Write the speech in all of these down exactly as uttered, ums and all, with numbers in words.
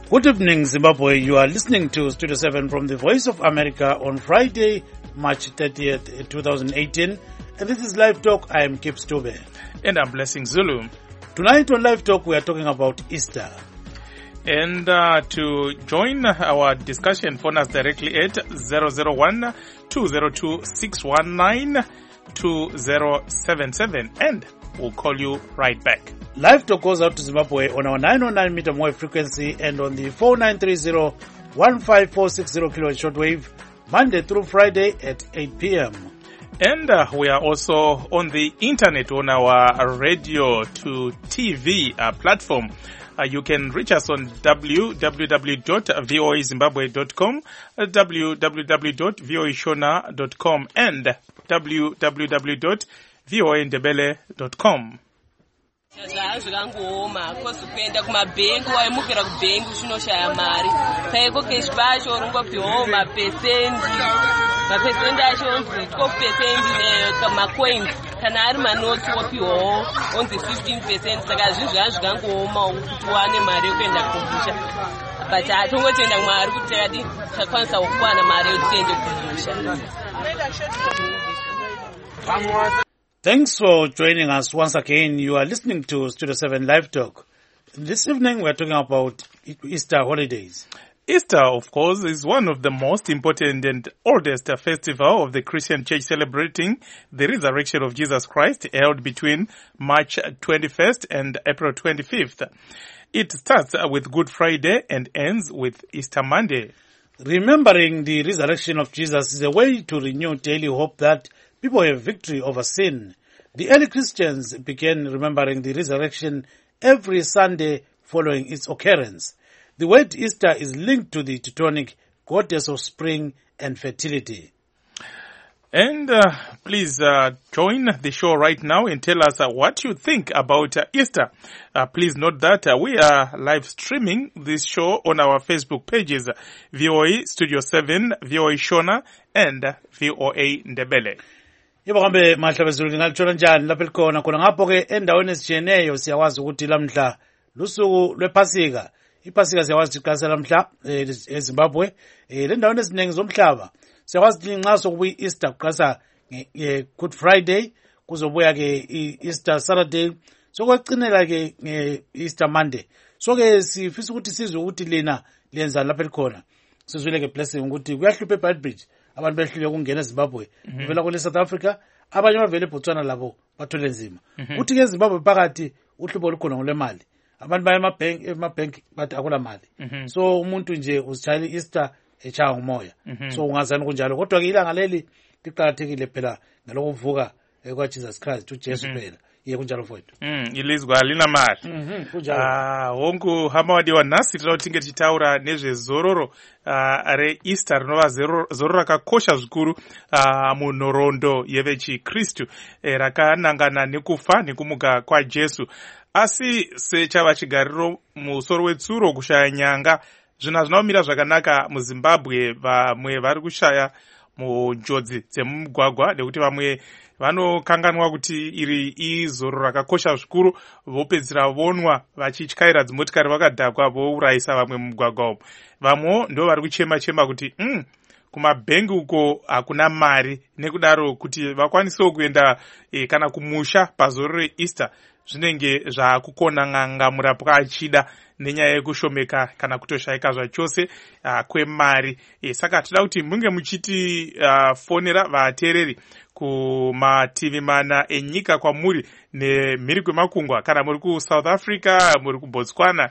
Good evening, Zimbabwe. You are listening to Studio seven from the Voice of America on Friday, March thirtieth, twenty eighteen. And this is Live Talk. I am Kip Stube. And I'm Blessing Zulu. Tonight on Live Talk, we are talking about Easter. And uh, to join our discussion, phone us directly at zero zero one, two zero two, six one nine, two zero seven seven. And we'll call you right back. Live Talk goes out to Zimbabwe on our nine oh nine meter wave frequency and on the four nine three zero, one five four six zero kilohertz shortwave, Monday through Friday at eight p.m. And uh, we are also on the internet on our radio to T V uh, platform. Uh, you can reach us on w w w dot v o a zimbabwe dot com, uh, w w w dot v o a shona dot com, and w w w dot v o a ndebele dot com. Zvaazvikangooma kosi kuenda kumabhengi waimukira kubhengi uchinoshaya mari paiko keshi pacho uringopiwawo mapesendi mapesendi acho onzi twelve percent macoins kana ari manoti wopiwawo onzi fifteen percent saka zvinhu zvaazvikangooma kuti wane mari yekuenda kumusha but hatongotienda kumwari kuti takati takwanisa kuwana mari yekuti tiende kumusha. Thanks for joining us once again. You are listening to Studio seven Live Talk. This evening we are talking about Easter holidays. Easter, of course, is one of the most important and oldest festival of the Christian church, celebrating the resurrection of Jesus Christ, held between March twenty-first and April twenty-fifth. It starts with Good Friday and ends with Easter Monday. Remembering the resurrection of Jesus is a way to renew daily hope that people have victory over sin. The early Christians began remembering the resurrection every Sunday following its occurrence. The word Easter is linked to the Teutonic goddess of spring and fertility. And uh, please uh, join the show right now and tell us uh, what you think about uh, Easter. Uh, please note that uh, we are live streaming this show on our Facebook pages, V O A Studio seven, V O A Shona, and V O A Ndebele. Yebo kambe mahlabezulu ngalithola njani lapha likhona khona ngapho ke endaweni ezijeneyo siyawazi ukuthi lamhla lusuku lwephasika. Iphasika siyawazi iqasa lamhla eZimbabwe le ndaweni eziningi zomhlaba siyawazi ukuthi nxa sokubuya Easter kuqasa Good Friday kuzobuya ke Easter Saturday sokwacinela ke Easter Monday. So ke sifisa ukuthi sizwe ukuthi lena lenza lapha likhona sizwile ke Blessing ukuthi kuyahlupha eBadbridge abantu behlule ukungena eZimbabwe uvela kule South Africa abanye bavele eBotswana labo bathole nzima uthi ke eZimbabwe phakathi uhlupho lukhona ngolemali abantu baya emabank emabank bathi akula mali so umuntu nje uzitshayela Easter echaya ngomoya so ungazani kunjalo kodwa ke ilanga leli liqhakathekile phela ngalokuvuka kwa Jesus Christ uJesu phela ye kunjalo mfowethu mm ilizwa lina mali mhm kunjalo ah hongu hama wadiwa nasi tinoti tichitaura nezvezororo uh, re Easter rinova zororo rakakosha zvikuru uh, munhoroondo yevechikristu eh, rakanangana nekufa nekumuka kwa Jesu. Asi sechava chigariro musoro wetsuro kushaya nyanga zvina zvinomira zvakanaka muZimbabwe. Vamwe vari kushaya munjodzi dzemumugwagwa nekuti vamwe vanokanganwa kuti iri izoro rakakosha zvikuru vopedzera vonwa vachityaira dzimotikari vakadhakwa vourayisa vamwe mumugwagwa umo. Vamwe ndo vari kuchema chema kuti mm, kumabhengi uko hakuna mari nekudaro kuti vakwanisewo kuenda e, kana kumusha pazoro reEaster zvinenge zvakukona ng'anga murapwa achida nenyaya yekushomeka kana kutoshayika zvachose uh, kwemari. E, saka toda kuti munge muchiti uh, fonera vateereri kumativi mana enyika kwamuri nemhiri kwemakungwa, kana muri kuSouth Africa, muri kuBotswana,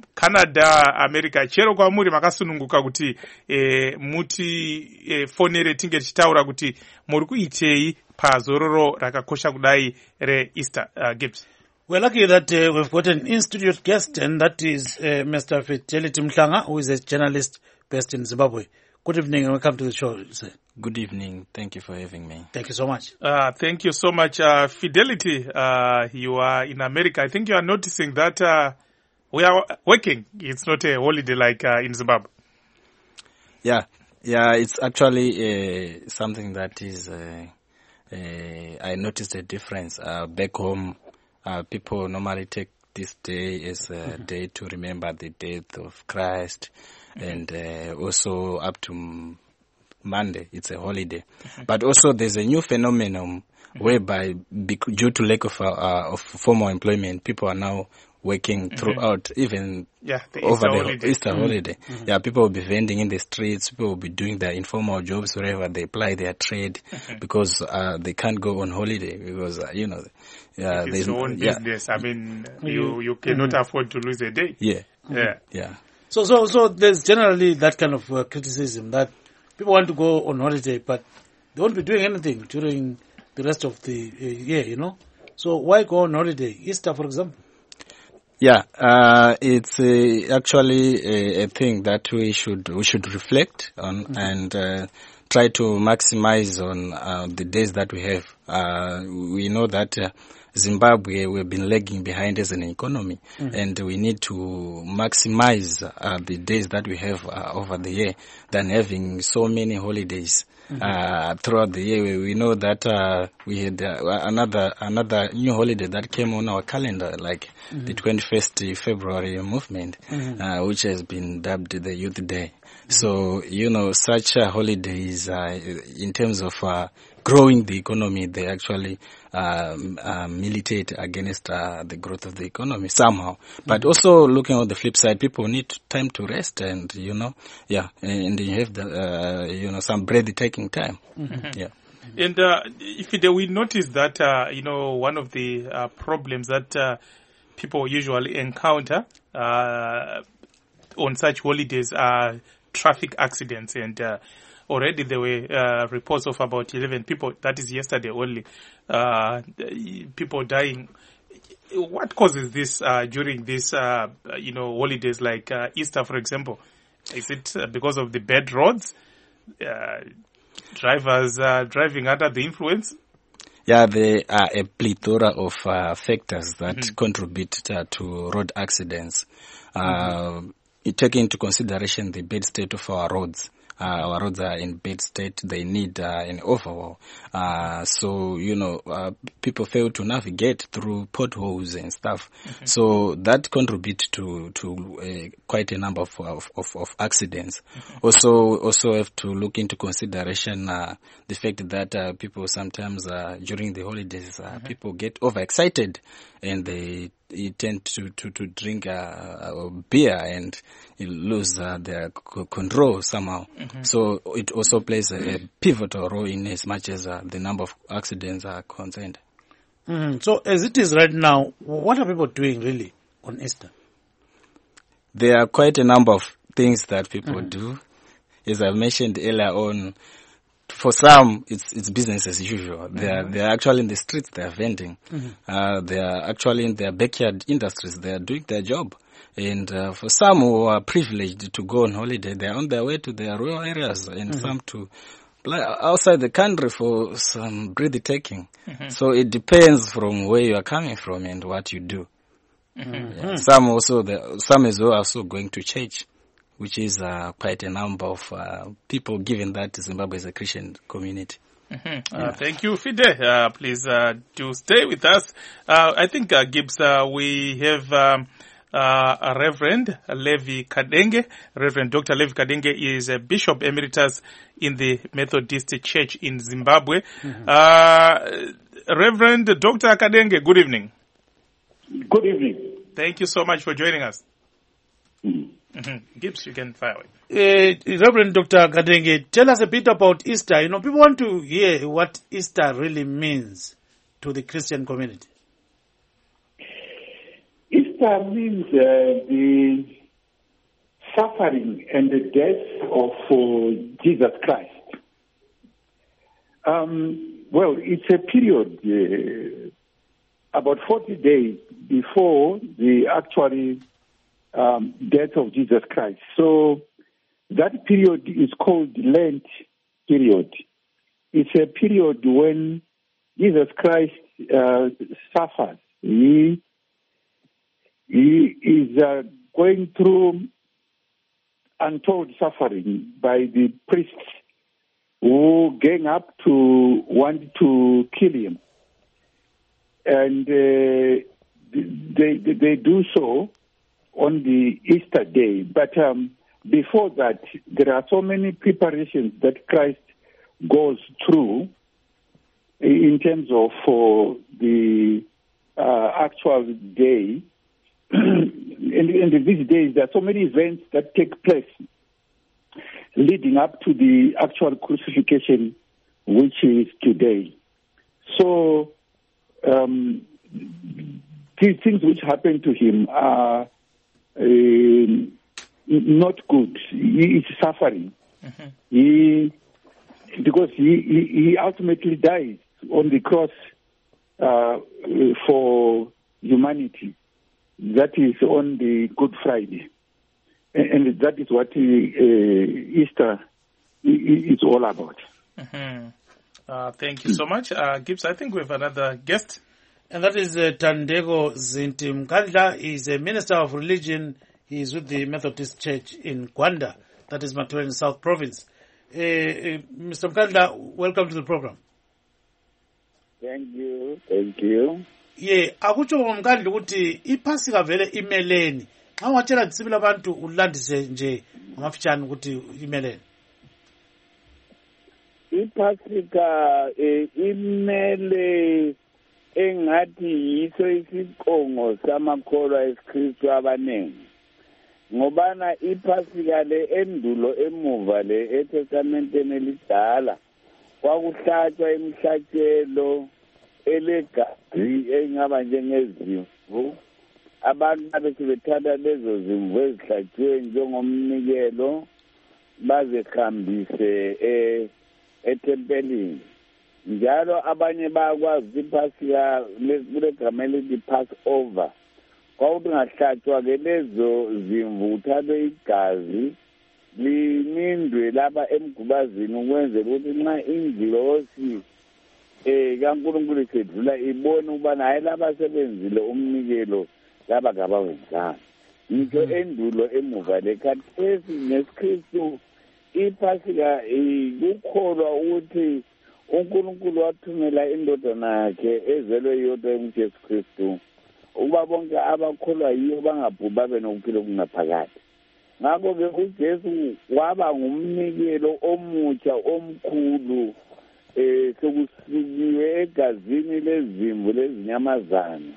Canada, America, chero kwamuri makasununguka kuti e, muti e, fonere tinge tichitaura kuti muri kuitei pazororo rakakosha kudai reEaster. uh, Gibbs. We're lucky that uh, we've got an in-studio guest, and that is uh, Mister Fidelity Mhlanga, who is a journalist based in Zimbabwe. Good evening and welcome to the show, sir. Good evening. Thank you for having me. Thank you so much. Uh, thank you so much, uh, Fidelity. Uh, you are in America. I think you are noticing that uh, we are working. It's not a holiday like uh, in Zimbabwe. Yeah, yeah. It's actually uh, something that is. Uh, uh, I noticed a difference uh, back home. Uh, people normally take this day as a mm-hmm. day to remember the death of Christ, mm-hmm. and uh, also up to Monday, it's a holiday. Mm-hmm. But also there's a new phenomenon mm-hmm. whereby, bec- due to lack of, uh, of formal employment, people are now working mm-hmm. throughout, even yeah, the over Easter the holiday. Easter Mm-hmm. holiday. Mm-hmm. Yeah, people will be vending in the streets, people will be doing their informal jobs wherever they apply their trade mm-hmm. because uh, they can't go on holiday because, uh, you know, uh, it's your own yeah. business. I mean, you, you cannot mm-hmm. afford to lose a day. Yeah. Yeah. Yeah. So, so, so there's generally that kind of uh, criticism that people want to go on holiday, but they won't be doing anything during the rest of the uh, year, you know? So why go on holiday? Easter, for example? Yeah, uh, it's uh, actually a, a thing that we should we should reflect on mm-hmm. and uh, try to maximize on uh, the days that we have. Uh, we know that uh, Zimbabwe, we've been lagging behind as an economy, mm-hmm. and we need to maximize uh, the days that we have uh, over the year than having so many holidays. Mm-hmm. Uh, throughout the year. We, we know that uh, we had uh, another another new holiday that came on our calendar, like mm-hmm. the twenty-first February movement, mm-hmm. uh, which has been dubbed the Youth Day. Mm-hmm. So, you know, such uh, holidays, uh, in terms of uh, growing the economy, they actually um, uh, militate against uh, the growth of the economy somehow. But mm-hmm. also looking on the flip side, people need time to rest and, you know, yeah, and you have the, uh, you know, some breathtaking time. Mm-hmm. Yeah. And uh, if it, we notice that, uh, you know, one of the uh, problems that uh, people usually encounter uh, on such holidays are traffic accidents, and uh, already there were uh, reports of about eleven people, that is yesterday only, uh, people dying. What causes this uh, during these, uh, you know, holidays like uh, Easter, for example? Is it uh, because of the bad roads? Uh, drivers uh, driving under the influence? Yeah, there are a plethora of uh, factors that mm-hmm. contribute uh, to road accidents. Uh, mm-hmm. Taking into consideration the bad state of our roads. Uh, our roads are in bad state. They need uh, an overhaul. Uh, so, you know, uh, people fail to navigate through potholes and stuff. Mm-hmm. So that contributes to, to uh, quite a number of, of, of, of accidents. Mm-hmm. Also, also have to look into consideration uh, the fact that uh, people sometimes uh, during the holidays, uh, mm-hmm. people get overexcited and they You tend to, to, to drink uh, beer and you lose uh, their c- control somehow. Mm-hmm. So it also plays a, a pivotal role in as much as uh, the number of accidents are concerned. Mm-hmm. So as it is right now, what are people doing really on Easter? There are quite a number of things that people mm-hmm. do. As I mentioned earlier on, for some, it's it's business as usual. Mm-hmm. They are they are actually in the streets. They are vending. Mm-hmm. Uh, they are actually in their backyard industries. They are doing their job. And uh, for some who are privileged to go on holiday, they are on their way to their rural areas, and mm-hmm. some to outside the country for some breathtaking. Mm-hmm. So it depends from where you are coming from and what you do. Mm-hmm. Yeah. Some also, the, some as well are also going to church, which is uh, quite a number of uh, people, given that Zimbabwe is a Christian community. Mm-hmm. Uh, yeah. Thank you, Fide. Uh, please uh, do stay with us. Uh, I think, uh, Gibbs, uh, we have um, uh, Reverend Levi Kadenge. Reverend Doctor Levi Kadenge is a Bishop Emeritus in the Methodist Church in Zimbabwe. Mm-hmm. Uh, Reverend Doctor Kadenge, good evening. Good evening. Thank you so much for joining us. Mm-hmm. Mm-hmm. Gibbs, you can fire away. Uh, Reverend Doctor Kadenge, tell us a bit about Easter. You know, people want to hear what Easter really means to the Christian community. Easter means uh, the suffering and the death of uh, Jesus Christ. Um, well, it's a period, uh, about forty days before the actually Um, death of Jesus Christ. So that period is called Lent period. It's a period when Jesus Christ uh, suffers. He, he is uh, going through untold suffering by the priests who gang up to want to kill him. And uh, they, they, they do so on the Easter day. But um, before that, there are so many preparations that Christ goes through in terms of uh, the uh, actual day. and, and these days, there are so many events that take place leading up to the actual crucifixion, which is today. So, um, these things which happened to him are uh, not good. He is suffering. Mm-hmm. He, because he, he, he ultimately dies on the cross uh, for humanity. That is on the Good Friday. And, and that is what uh, Easter is all about. Mm-hmm. Uh, thank you so much. Uh, Gibbs, I think we have another guest. And that is uh, Tandego Zinti Mkandla. He's a minister of religion. He is with the Methodist Church in Gwanda. That is Matwen South Province. Uh, uh, Mister Mkandla, welcome to the program. Thank you. Thank you. Yeah, akutsho ngomkhandla ukuthi iphasika vele imeleni. Xa watshela disibila abantu ulandise nje ngamafitshane ukuthi imeleni. Iphasika imele engathi yiso isiqongo samakholwa esikristu abaningi. Ngobana iphasika le endulo emuva le eTestamenteni elidala kwakuhlatshwa imihlatshelo elegazi engaba njengezimvu. Abantu abethi bethatha lezo zimvu ezihlatshiwe njengomnikelo bazihambise e etempelini. Njalo abanye bakwazi iphasika kule gama elithi Passover. Kwawuthi ngahlatshwa ke lezo zimvu uthathe igazi linindwe lapha emgubazini ukwenzela ukuthi nxa ingilosi eh kaNkulunkulu isedlula ibone ubana hayi laba sebenzile umnikelo laba ngabawenzanga. Ngitsho endulo emuva lekhathesi nesiKristu iphasika ikukholwa ukuthi uNkulunkulu wathumela indodana yakhe ezelwe yodwa uJesu Kristu ukuba bonke abakholwa yiyo bangabhubhi babe nokuphila okungaphakade. Ngakho-ke uJesu waba ngumnikelo omutsha omkhulu eh sokusukiwe egazini lezimvu lezinyamazana.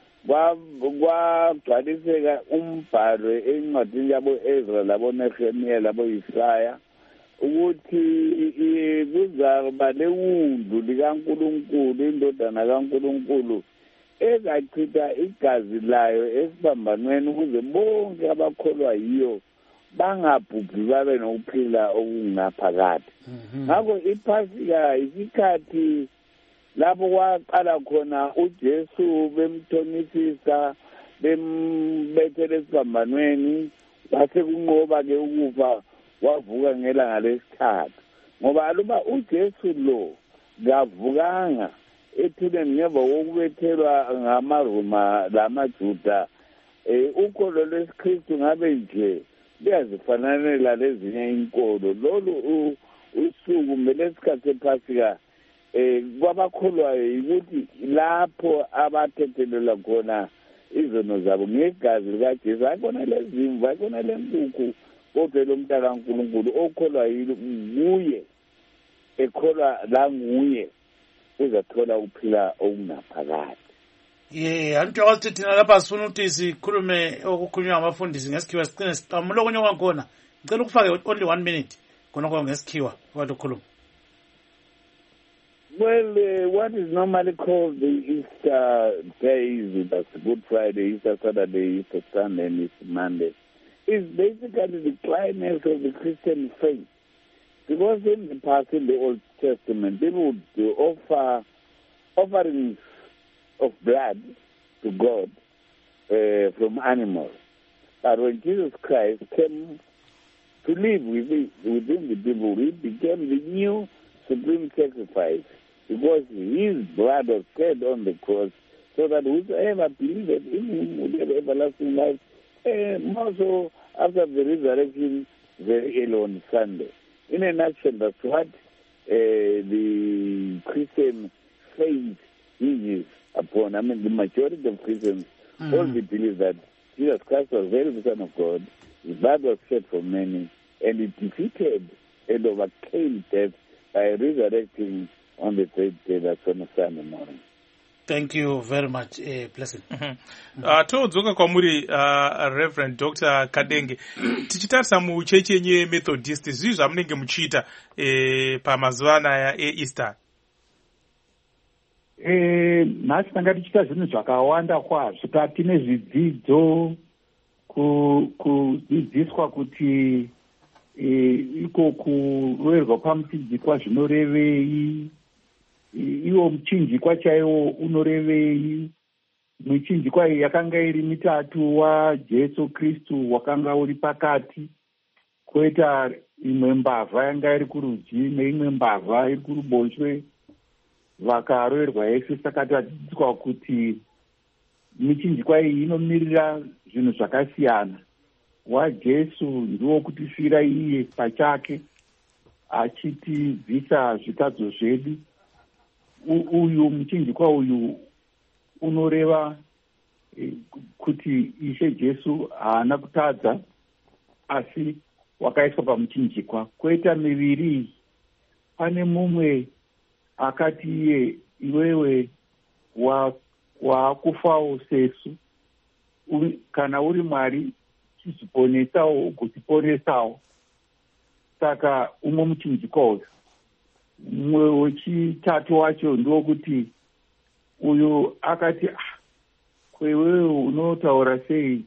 Kwagcwaliseka umbhalo encwadini yabo Ezra labo Nehemiya labo Isaya ukuthi kuzaba lewundu likaNkulunkulu indodana kaNkulunkulu ezachitha igazi layo esibambanweni ukuze bonke abakholwa yiyo bangabhubhi babe nokuphila okungaphakade. Ngakho iphasika isikhathi lapho kwaqala khona uJesu bemthonisisa bembethele esibambanweni base kunqoba ke ukufa wavuka ngelanga lesithathu. Ngoba aluba uJesu lo ngavukanga ethuleni ngemva kokubethelwa ngamaRoma lamaJuda eh ukholo lwesikristu ngabe nje liyazifananela lezinye inkolo. Lolu usuku melesikhathi sephasika eh kwabakholwayo ukuthi lapho abathethelela khona izono zabo ngegazi likaJesu akona lezimvu akona lenkukhu kodwa lo mntana kaNkulunkulu okholwa nguye ekholwa la nguye uzathola ukuphila okungaphakade. Yeah, antu yawathi thina lapha sifuna ukuthi sikhulume okukhulunywa ngabafundisi ngesikhiwa sicine siqamula okunye kwakhona. Ngicela ukufake only one minute khona kwa ngesikhiwa kwathi ukukhuluma. Well, uh, what is normally called the Easter days, that's Good Friday, Easter Saturday, Easter Sunday, and Easter Monday, is basically the climax of the Christian faith. Because in the past, in the Old Testament, people would uh, offer offerings of blood to God uh, from animals. But when Jesus Christ came to live within, within the people, he became the new supreme sacrifice because his blood was shed on the cross so that whosoever believed in him would have everlasting life. And also, after the resurrection, very early on Sunday. In a nutshell, that's what uh, the Christian faith hinges upon. I mean, the majority of Christians Mm-hmm. All we believe that Jesus Christ was very the Son of God, his blood was shed for many, and he defeated and overcame death by resurrecting on the third day, that's on a Sunday morning. Thank you very much, uh, Blessing. Mm-hmm. Uh, todzoka kwamuri uh, Reverend Doctor Kadenge, tichitarisa muchechi yenyu yeMethodist zvii zvamunenge muchiita eh, pamazuva anaya eEaster? Eh, nhasi tanga tichiita zvinhu zvakawanda kwazvo. Tine zvidzidzo, kudzidziswa kuti eh, iko kuroverwa pamuchinjikwa zvinorevei, iwo muchinjikwa chaiwo unorevei. Michinjikwa iyi yakanga iri mitatu, waJesu Kristu wakanga uri pakati, koita imwe mbavha yanga iri kurudyi neimwe mbavha iri kuruboshwe, vakaroverwa Yesu. Saka tadzidziswa kuti michinjikwa iyi inomirira zvinhu zvakasiyana. WaJesu ndiwo kutifira iye pachake, achitibvisa zvitadzo zvedu. Uyu muchinjikwa uyu unoreva eh, kuti Ishe Jesu haana kutadza, asi wakaiswa pamuchinjikwa. Koita miviri, pane mumwe akati iye, iwewe wakufawo sesu, kana uri Mwari chiziponesawo ugotiponesawo. Saka umwe muchinjikwa uyu. Mumwe wechitatu wacho ndiwo kuti uyu akati, ah, kwewewe unotaura sei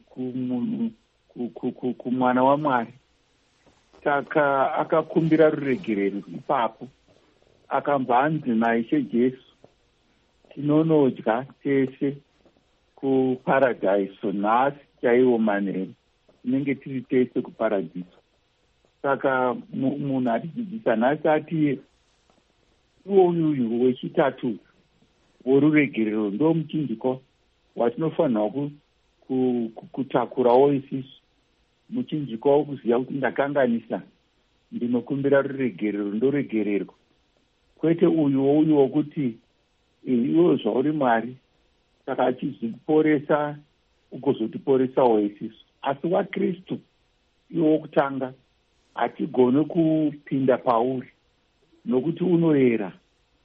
kumwana waMwari? Saka akakumbira ruregerero ipapo, akabva anzi naIshe Jesu, tinonodya tese kuparadhaiso nhasi chaiwo manheru, tinenge tiri tese kuparadhiso. Saka munhu atidzidzisa nhasi ati iwo uyu wechitatu woruregerero ndo muchinjikwa watinofanira kutakurawo isisu. Muchinjikwa wokuziva kuti ndakanganisa, ndinokumbira ruregerero, ndoregererwa. Kwete uyu wouyu wokuti iwe zvauri Mwari, saka achiziporesa ugozotiporesawo isisu. Asi waKristu iwe wokutanga, hatigone kupinda pauri nokuti unoyera.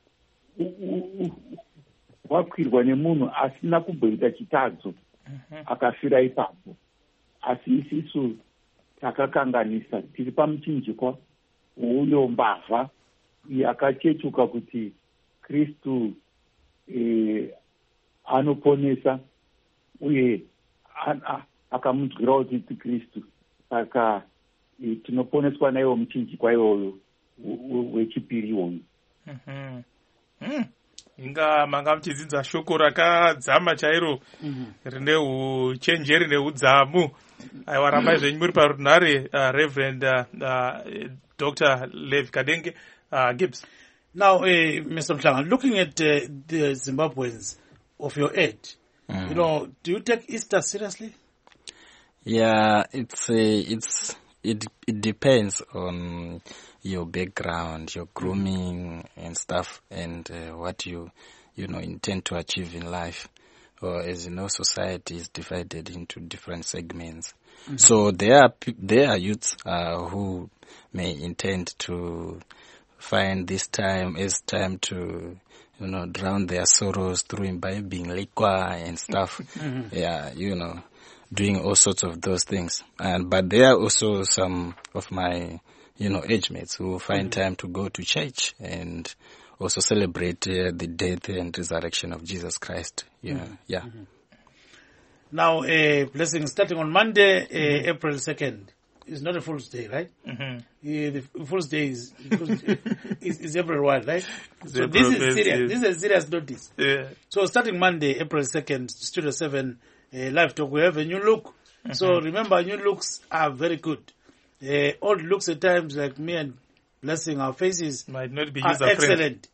Wakwirwa nemunhu asina kumboita chitadzo, akafira ipapo. Asi isisu takakanganisa, tiri pamuchinjikwa wouyo mbavha yakachechuka kuti Kristu eh, anoponesa, uye akamunzwirawo titi Kristu. Saka eh, tinoponeswa naiwo muchinjikwa iwoyo wechipiri iwoyo. Mm-hmm. Mm. Inga manga muchidzidza shoko rakadzama chairo rine uchenjeri neudzamu. Aiwa, rambai zvenyu muri parunhare, uh, Reverend uh, uh, Doctor Levi Kadenge. uh, Gibbs. Now, uh, Mister Mhlanga, looking at uh, the Zimbabweans of your age, mm. you know, do you take Easter seriously? Yeah, it's uh, it's it it depends on your background, your grooming and stuff, and uh, what you you know intend to achieve in life. Or as you know, society is divided into different segments. Mm-hmm. So there are there are youths uh, who may intend to find this time as time to you know drown their sorrows through imbibing liquor and stuff. Mm-hmm. Yeah, you know, doing all sorts of those things. And but there are also some of my you know age mates who find mm-hmm. time to go to church and also celebrate uh, the death and resurrection of Jesus Christ. Yeah, mm-hmm. yeah. Mm-hmm. Now, uh, blessing starting on Monday, uh, mm-hmm. April second. It's not a Fool's Day, right? Mm-hmm. Yeah, the Fool's Day is is, is everywhere, right? It's so this is serious. Yeah. This is a serious notice. Yeah. So starting Monday, April second, Studio Seven, uh, live talk. We have a new look. Mm-hmm. So remember, new looks are very good. Uh, old looks at times, like me and Blessing, our faces might not be are excellent.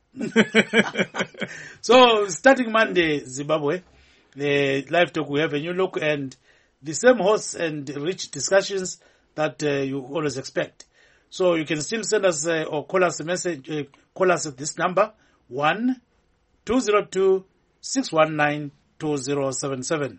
So starting Monday, Zimbabwe, the live talk, we have a new look and the same hosts and rich discussions that uh, you always expect. So you can still send us uh, or call us a message. Uh, call us at this number one two zero two six one nine two zero seven seven,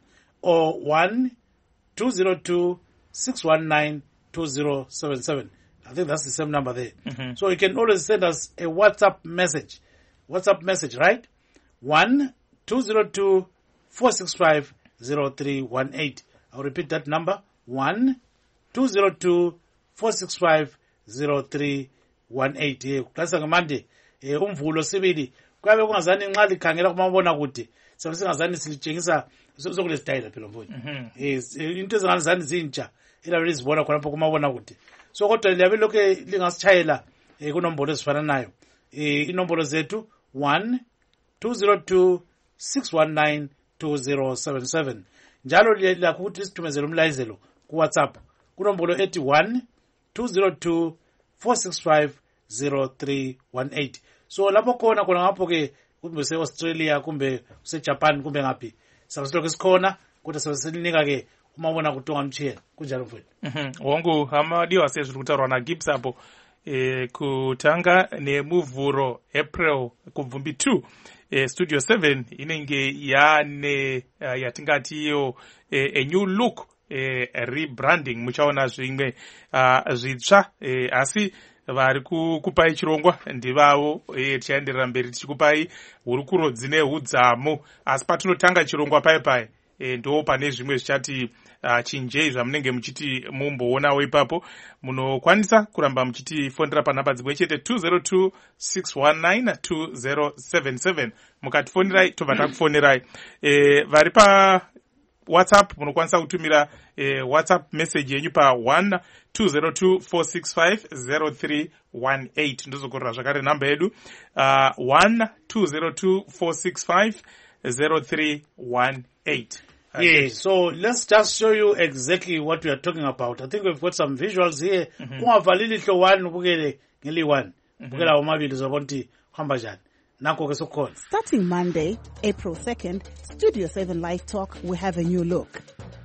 or one two zero two six one nine two zero seven seven. I think that's the same number there. Mm-hmm. So you can always send us a WhatsApp message. WhatsApp message, right? one two zero two four six five zero three one eight. I'll repeat that number. one two zero two four six five zero three one eight. Kuklasa ngamande umvulo sibili. Kwabe kungazani nxa likhangela kumabona kude. Sabe singazani silitshengisa sokule style phela mfowethu. Yes, into ezingazani zintsha. Ila belizibona khona lapho kumabona kude. So kodwa liyabe lokho lingasitshayela kunombolo ezifana nayo. Inombolo zethu one two zero two six one nine two zero seven seven. Njalo lakho ukuthi sithumezele umlayezelo ku WhatsApp kunombolo ethi one two zero two four six five zero three one eight. So lapho khona khona ngapho ke kumbe se Australia kumbe se Japan kumbe ngaphi sabe silokho sikhona kodwa sabe silinika ke uma ubona kutonga mchiyela kunjalo mfowethu. Mhm. Wongu amadiwa sezwi kutarwa na Gibbs hapo e, kutanga nemuvhuro April kubvumbi two e, Studio seven inenge yane uh, yatingati iyo e, a new look e, rebranding muchaona zvimwe uh, zvitsva e, asi vari kukupai chirongwa ndivavo e, tichaenderera mberi tichikupai hurukuro dzine udzamu asi patinotanga chirongwa pai pai e, ndo pane zvimwe zvichati uh, chinjei zvamunenge muchiti mumboonawo ipapo munokwanisa kuramba muchitifondera panhamba dzimwe chete two zero two six one nine two zero seven seven mukatifonerai tobva takufonerai e, vari pa WhatsApp munokwanisa kutumira e, WhatsApp message yenyu pa one two zero two four six five zero three one eight ndozokorera zvakare namba yedu uh, one two zero two four six five zero three one eight. Yeah, so let's just show you exactly what we are talking about. I think we've got some visuals here. Ungavalili hlo one ubukele ngeli one. Ubukela omabili uzobona hamba njani. Nakho ke sokhona. Starting Monday, April second, Studio seven Live Talk will have a new look.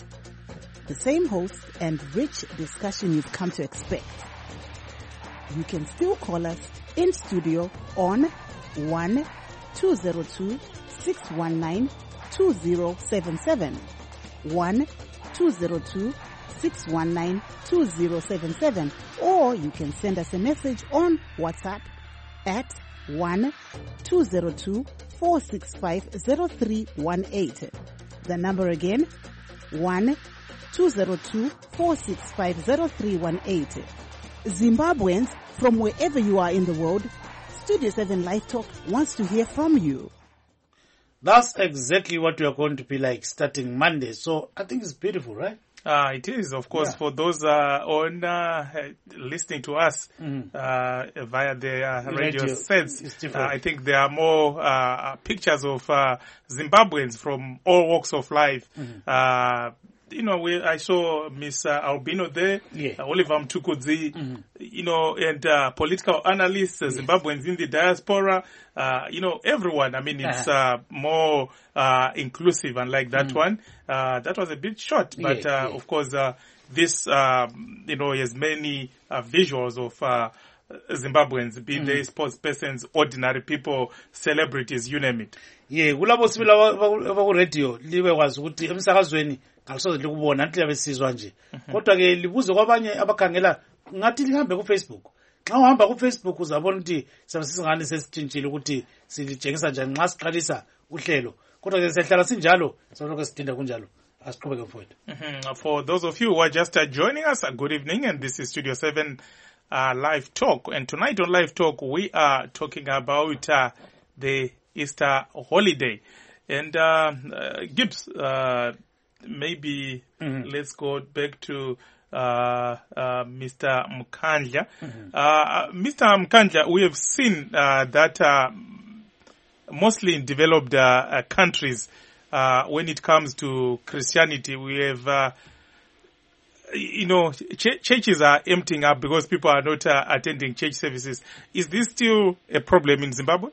The same host and rich discussion you've come to expect. You can still call us in studio on one two zero two six one nine two zero seven seven. one two zero two six one nine two zero seven seven. Or you can send us a message on WhatsApp at one two zero two four six five zero three one eight. The number again, one two zero two four six five zero three one eight. Zimbabweans, from wherever you are in the world, Studio seven Live Talk wants to hear from you. That's exactly what we are going to be like starting Monday. So I think it's beautiful, right? Uh, it is, of course, yeah. For those uh, on uh, listening to us mm-hmm. uh, via the uh, radio, radio sets. Uh, I think there are more uh, pictures of uh, Zimbabweans from all walks of life. Mm-hmm. Uh, you know, we, I saw Miss uh, Albino there, yeah. uh, Oliver Mtukudzi, mm-hmm. you know, and uh, political analysts, uh, Zimbabweans in the diaspora, uh, you know, everyone. I mean, it's uh, more uh, inclusive, unlike that mm-hmm. one. Uh, that was a bit short, but yeah, uh, yeah. of course, uh, this, uh, you know, has many uh, visuals of uh, Zimbabweans, be mm-hmm. they sports persons, ordinary people, celebrities, you name it. Yeah, kulabo sibila baku radio libe kwazi ukuthi emsakazweni akusoze likubona anti liyabe sizwa nje. Kodwa ke libuze kwabanye abakhangela ngathi lihambe ku Facebook. Xa uhamba ku Facebook uzabona ukuthi sabe sisingane sesitshintshile ukuthi silitshengisa njani nxa siqalisa uhlelo. Kodwa ke sihlala sinjalo sonke sidinda kunjalo. Asiqhubeke mfowethu. For those of you who are just uh, joining us, uh, good evening, and this is Studio seven uh, Live Talk. And tonight on Live Talk we are talking about uh, the Easter holiday. And uh, uh, Gibbs, uh, maybe mm-hmm. let's go back to uh, uh, Mister Mkandla. Mm-hmm. Uh, Mister Mkandla, we have seen uh, that uh, mostly in developed uh, uh, countries, uh, when it comes to Christianity, we have, uh, you know, ch- churches are emptying up because people are not uh, attending church services. Is this still a problem in Zimbabwe?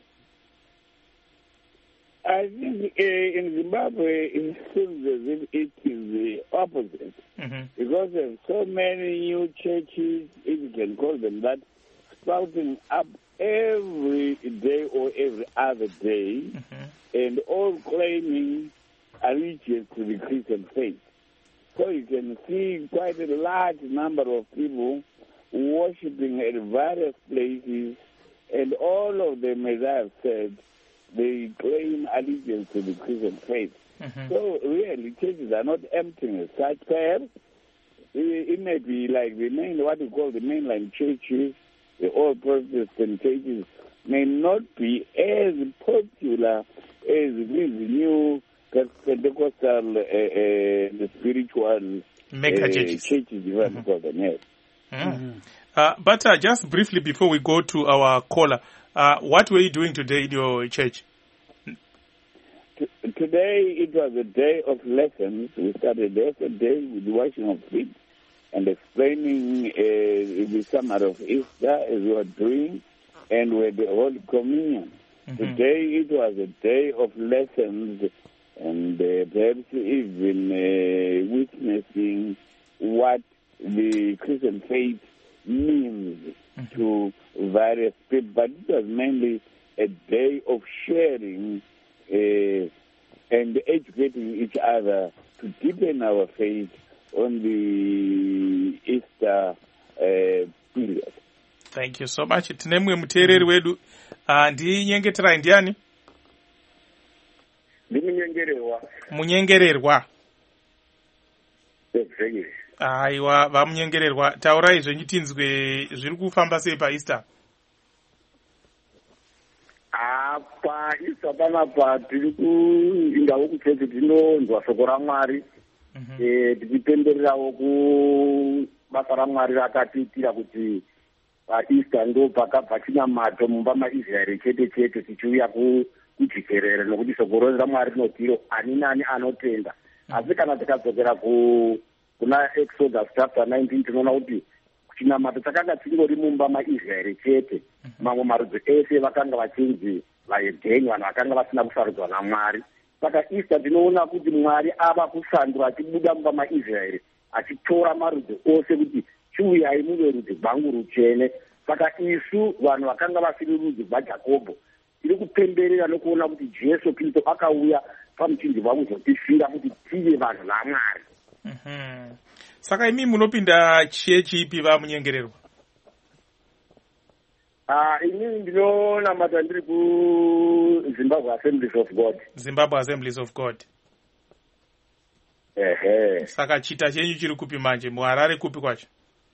I think uh, in Zimbabwe it seems as if it is the opposite. Mm-hmm. Because there are so many new churches, if you can call them that, sprouting up every day or every other day, mm-hmm. and all claiming allegiance to the Christian faith. So you can see quite a large number of people worshipping at various places, and all of them, as I have said, they claim allegiance to the Christian faith. Mm-hmm. So really, churches are not emptying as such. Perhaps it may be like the main, what we call the mainline churches, the old Protestant churches, may not be as popular as these new Pentecostal uh, uh, spiritual mega uh, churches. churches, you want to call them, yes. Mm-hmm. Uh, but uh, just briefly before we go to our caller, uh, what were you doing today in your church? T- today it was a day of lessons. We started yesterday with the washing of feet and explaining uh, the summary of Easter as we were doing, and we had the Holy Communion. Mm-hmm. Today it was a day of lessons, and uh, perhaps even uh, witnessing what the Christian faith means mm-hmm. to various people. But it was mainly a day of sharing uh, and educating each other to deepen our faith on the Easter uh, period. Thank you so much. Tine mumwe muteereri wedu ndinyengeterai ndiani? Ndimunyengererwa. Munyengererwa. Exactly. Aiwa, vamunyengererwa. Taurai zvechitinzwe zviri kufamba sei paEaster? Apa Easter panapa tiri kuindawo kuchechi tinonzwa shoko raMwari. Eh tichipembererawo ku basa raMwari rakatiitira kuti paEaster ndo pakabva chinamato mumba maIsraeri chete chete tichiuya kujikerere nokuti shoko raMwari rinotiro ani nani anotenda. Asi kana tikadzokera ku kuna Exodus chapter nineteen tinoona kuti chinamato chakanga chingori mumba maIsraeri chete. Mamwe marudzi ese vakanga vachinzi vaHebheni, vanhu vakanga vasina kusarudzwa naMwari. Saka Easter tinoona kuti Mwari ava kushandura achibuda mumba maIsraeri achitora marudzi ose kuti chiuyai muve rudzi rwangu rutsvene. Saka isu vanhu vakanga vasiri rudzi rwaJakobho tiri kupemberera nokuona kuti Jesu Kristu akauya pamuchinjikwa kuzotifira kuti tive vanhu vaMwari. Mhm. Saka imi munopinda chechi ipi vamunyengererwa? Ah, ini ndinonamata ndiri ku Zimbabwe Assemblies of God. Zimbabwe Assemblies of God. Ehe. Saka chita chenyu chiri kupi manje? Muharare kupi kwacho?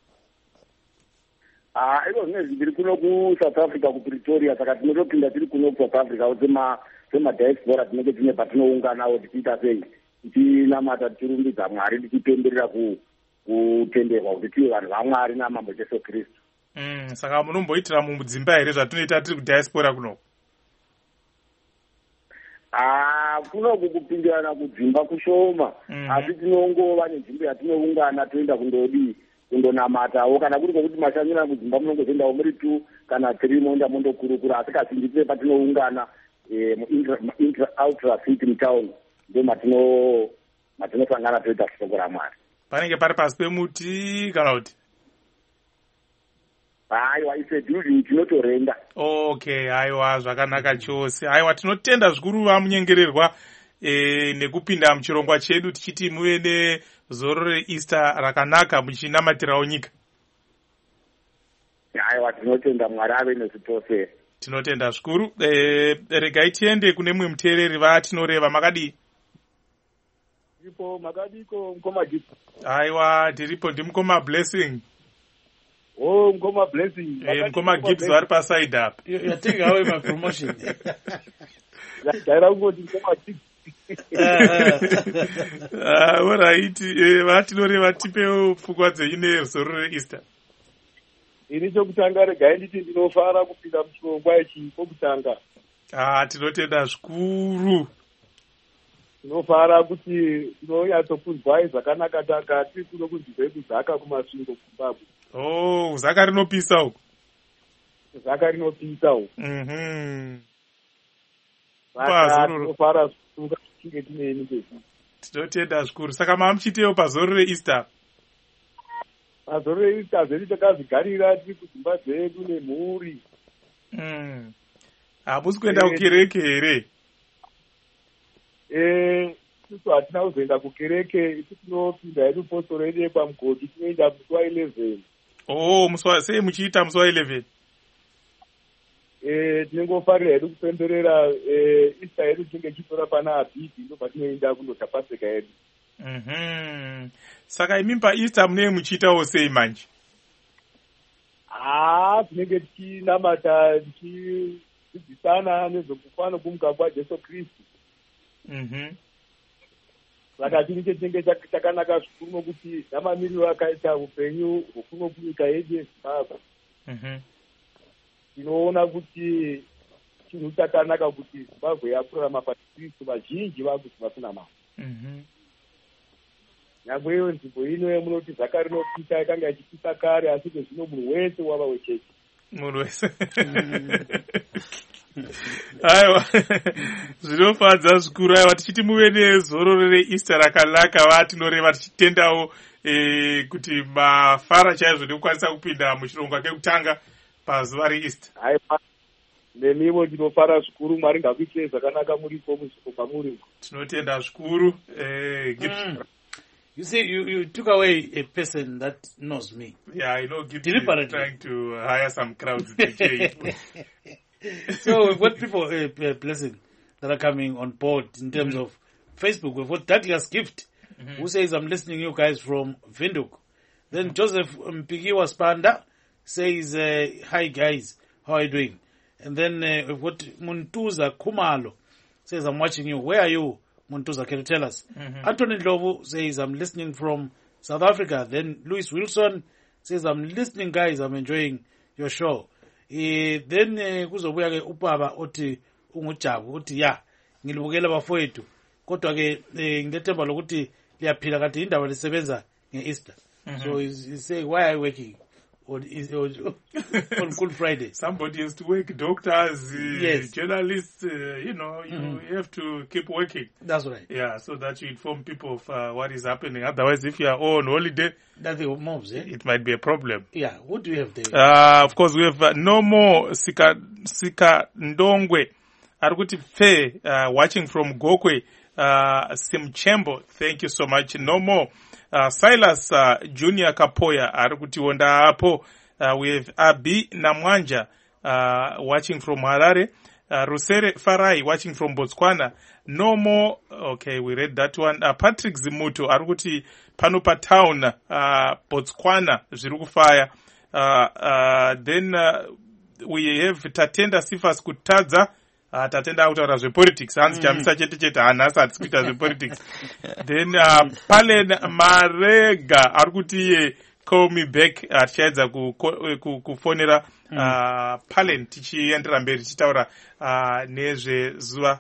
Ah, iko zvinezvi ndiri kuno ku South Africa ku Pretoria, saka tinotopinda tiri kuno ku South Africa sema sema diaspora tinenge tine patinounganawo tichiita sei tichinamata tichirumbidza Mwari tichipemberera ku kutenderwa kuti tive vanhu vaMwari namambo Jesu Kristu. Mm, saka munomboitira mudzimba here zvatinoita tiri kudiaspora kuno? Ah, kunoku kupindirana kudzimba kushoma, mm-hmm. asi tinongova nenzvimbo yatinoungana toenda kundodii kundonamatawo, kana kuri kwokuti mashanyira kudzimba munongozoendawo muri two kana three moenda mondokurukura, asi kazhinji tine patinoungana eh, mu Ultra City Town ndo matino matinosangana toita shoko raMwari. Panenge pari pasi pemuti kana kuti? Aiwa, ise building tinotorenda. Okay, aiwa, zvakanaka chose. Aiwa, tinotenda zvikuru vamunyengererwa e, nekupinda muchirongwa chedu tichiti muve nezoro reEaster rakanaka muchinamatirawo nyika. Aiwa, tinotenda Mwari ave nesu tose. Tinotenda zvikuru. E, regai tiende kune mumwe muteereri vatinoreva. Makadii? Tiripo, makadiko mukoma Gibbs. Aiwa, tiripo ndimukoma Blessing. Oh, mkoma Blessing. Eh, mkoma Gibbs vari pa side up. Yatenga hawe ma promotion. Daira ungoti mkoma Gibbs. Ah, alright. Eh, vatinoreva tipewo pfungwa dzenyu nezoro reEaster. Ini chokutanga regai nditi ndinofara kupinda muchirongwa ichi pokutanga. Ah, tinotenda zvikuru. Tinofara kuti tinonyatsokunzwai zvakanaka taka tiri kuno kunzwai kuzaka kumasvingo kuZimbabwe. Oh, zaka rinopisa uko. Zaka rinopisa uko. Mhm. Saka tinofara zvinenge tinge tineni kwezi. Tinotenda zvikuru. Saka mamuchitewo pazoro reEaster. Pazoro reEaster zvedu takazigarira tiri kudzimba dzedu nemhuri. Mm. Hamusi kuenda kukereke here? Eh, isusu hatina kuzoenda kukereke, isu tinopinda hedu posoro yedu yepamugodhi, tinoenda musi waeleven. Oh, sei muchiita musi waeleven? Eh, tinongofarira hedu kupemberera eh, Easter yedu tinenge tichitora pana Abhidhi, ndo patinoenda kundota Pasika yedu. Mhm. Saka imi paEaster munenge muchiitawo sei manje? Ah, tinenge tichinamata tichidzidzisana nezvekufa nokumuka kwaJesu Kristu. Mhm. Saka chiri chetinenge chakanaka zvikuru nokuti namamiriro akaita upenyu hwokuno kunyika yedu yeZimbabwe. Mhm. Tinoona kuti chinhu chakanaka kuti Zimbabwe yakurarama paKristu, vazhinji vakuti vasina mari. Mhm. Nyangwe iyo nzvimbo ino yemunoti zaka rinopisa yakanga ichipisa kare, asi zvino munhu wese wava wechechi. Munhu wese. Aiwa, zvinofadza zvikuru. Aiwa, tichiti muve nezororo reEaster rakanaka vatinoreva tichitendawo eh, kuti mafara chaizvo nekukwanisa kupinda muchirongwa kekutanga pazuva reEaster. Aiwa, nemiwo tinofara zvikuru. Mwari ngakuitirei zvakanaka muripo muzviko kwamuri. Tinotenda zvikuru. Eh, mm. You see, you, you took away a person that knows me. Yeah, I know. Give Deliberately. Trying to hire some crowds to cheer it. So we've got people, uh, blessing, that are coming on board in terms mm-hmm. of Facebook. We've got Douglas Gift, mm-hmm. who says, I'm listening to you guys from Vinduk. Then mm-hmm. Joseph Mpigiwa Spanda says, uh, hi guys, how are you doing? And then uh, we've got Muntuza Kumalo says, I'm watching you. Where are you, Muntuza? Can you tell us? Mm-hmm. Anthony Lovu says, I'm listening from South Africa. Then Louis Wilson says, I'm listening guys, I'm enjoying your show. Eh, then kuzobuya ke ubaba othi ungujabu uthi ya ngilibukela bafowethu kodwa ke ngilethemba lokuthi liyaphila kade indaba lisebenza ngeEaster. So he's, he's saying, why are you working on, on, on Good Friday? Somebody has to work. Doctors, uh, yes. journalists, uh, you know, you mm-hmm. have to keep working. That's right. Yeah, so that you inform people of uh, what is happening. Otherwise, if you are on holiday, Nothing moves, eh? It might be a problem. Yeah, what do you have there? Uh, of course, we have uh, no more Sika, Sika Ndongwe. Arukuti Fe, uh, watching from Gokwe, uh, Simchembo. Thank you so much. No more. Uh, Silas uh, Junior Kapoya, Arukuti Wonda Apo. Uh, we have Abi Namwanja, uh, watching from Harare. Uh, Rusere Farai, watching from Botswana. No more. Okay, we read that one. Uh, Patrick Zimuto, Arukuti Panupa Town, uh, Botswana, Zirukufaya. Uh, uh, then uh, we have Tatenda Sifas Kutaza. Uh, tatenda kutaura zvepolitics hanzi chamisa chete chete hanasi hatisi kuita zvepolitics. Then uh, Palen Marega ari kuti iye call me back atichaedza kufonera uh, Palen tichiendera mberi tichitaura uh, nezvezuva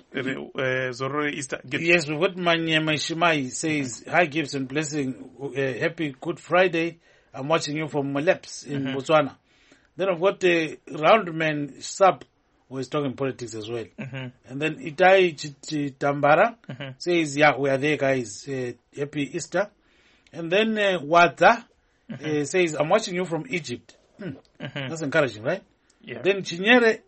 zororo reEaster. Yes, we've got Manyema Shimai says, hi Gibson, blessing, uh, happy Good Friday. I'm watching you from Maleps in mm-hmm. Botswana. Then I've got the uh, Roundman Sub, who is talking politics as well. Mm-hmm. And then Itai Chitambara mm-hmm. says, yeah, we are there, guys. Uh, happy Easter. And then uh, Wada mm-hmm. uh, says, I'm watching you from Egypt. Hmm. Mm-hmm. That's encouraging, right? Yeah. Then Chinyere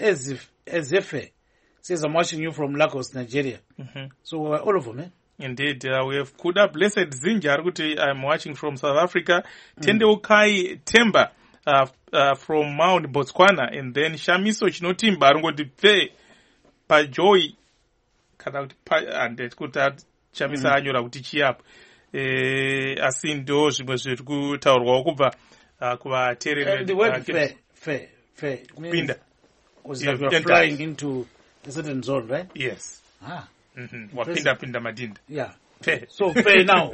Ezefe says, I'm watching you from Lagos, Nigeria. Mm-hmm. So uh, all of them, eh? Indeed. Uh, we have Kuda Blessed Zinja. I'm watching from South Africa. Mm-hmm. Tende Ukai Temba. Uh, uh, from Mount Botswana, and then Shamiso Chinotimba arungoti pfe pajoy kana kuti pa and kuti Shamisa anyora kuti chiapo eh asi ndo zvimwe zviri kutaurwa kubva kuvateereri. The word fair fair fair kupinda was like you're flying into a certain zone, right? Yes. Ah. Mhm. Wapinda pinda madinda. Yeah. Fair. So fair now.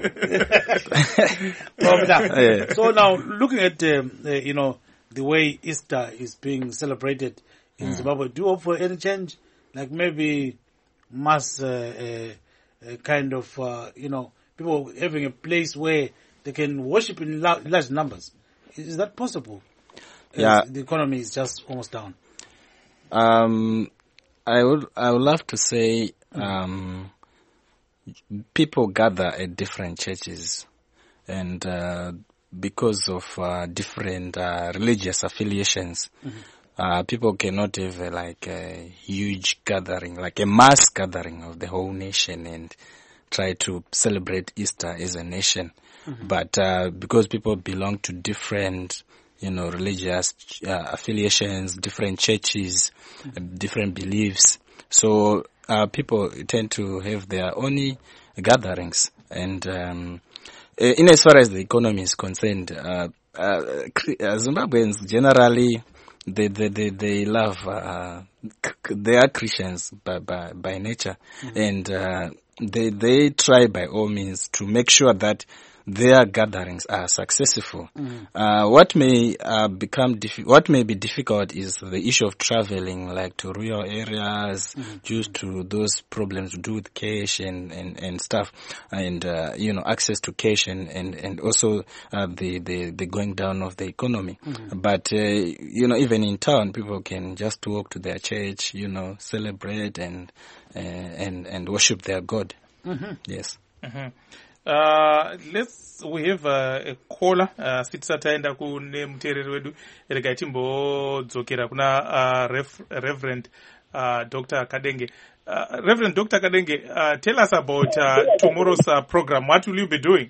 yeah. So now looking at um, uh, you know the way Easter is being celebrated in mm. Zimbabwe, do you hope for any change? Like maybe mass uh, uh, uh, kind of uh, you know people having a place where they can worship in la- large numbers. Is that possible? Yeah. As the economy is just almost down. Um, I would I would love to say. Um, People gather at different churches, and uh, because of uh, different uh, religious affiliations, mm-hmm. Uh, people cannot have uh, like a huge gathering, like a mass gathering of the whole nation and try to celebrate Easter as a nation. Mm-hmm. But uh, because people belong to different, you know, religious uh, affiliations, different churches, mm-hmm. different beliefs, so uh, people tend to have their own gatherings. And um, in as far as the economy is concerned, uh, uh, Zimbabweans generally they they they, they love uh, they are Christians by by, by nature, mm-hmm. and uh, they they try by all means to make sure that their gatherings are successful. Mm. Uh, what may uh, become diffi- what may be difficult is the issue of traveling, like to rural areas, mm. due to those problems to do with cash and, and, and stuff, and uh, you know, access to cash and and and also uh, the, the the going down of the economy. Mm. But uh, you know, even in town, people can just walk to their church, you know, celebrate and uh, and and worship their God. Mm-hmm. Yes. Mm-hmm. Uh, let's, we have uh, a caller, uh, sitisataenda kune muteereri wedu, rega timbodzokera kuna uh, Ref, Reverend uh, Doctor Kadenge. Uh, Reverend Doctor Kadenge, uh, tell us about uh, tomorrow's uh, program. What will you be doing?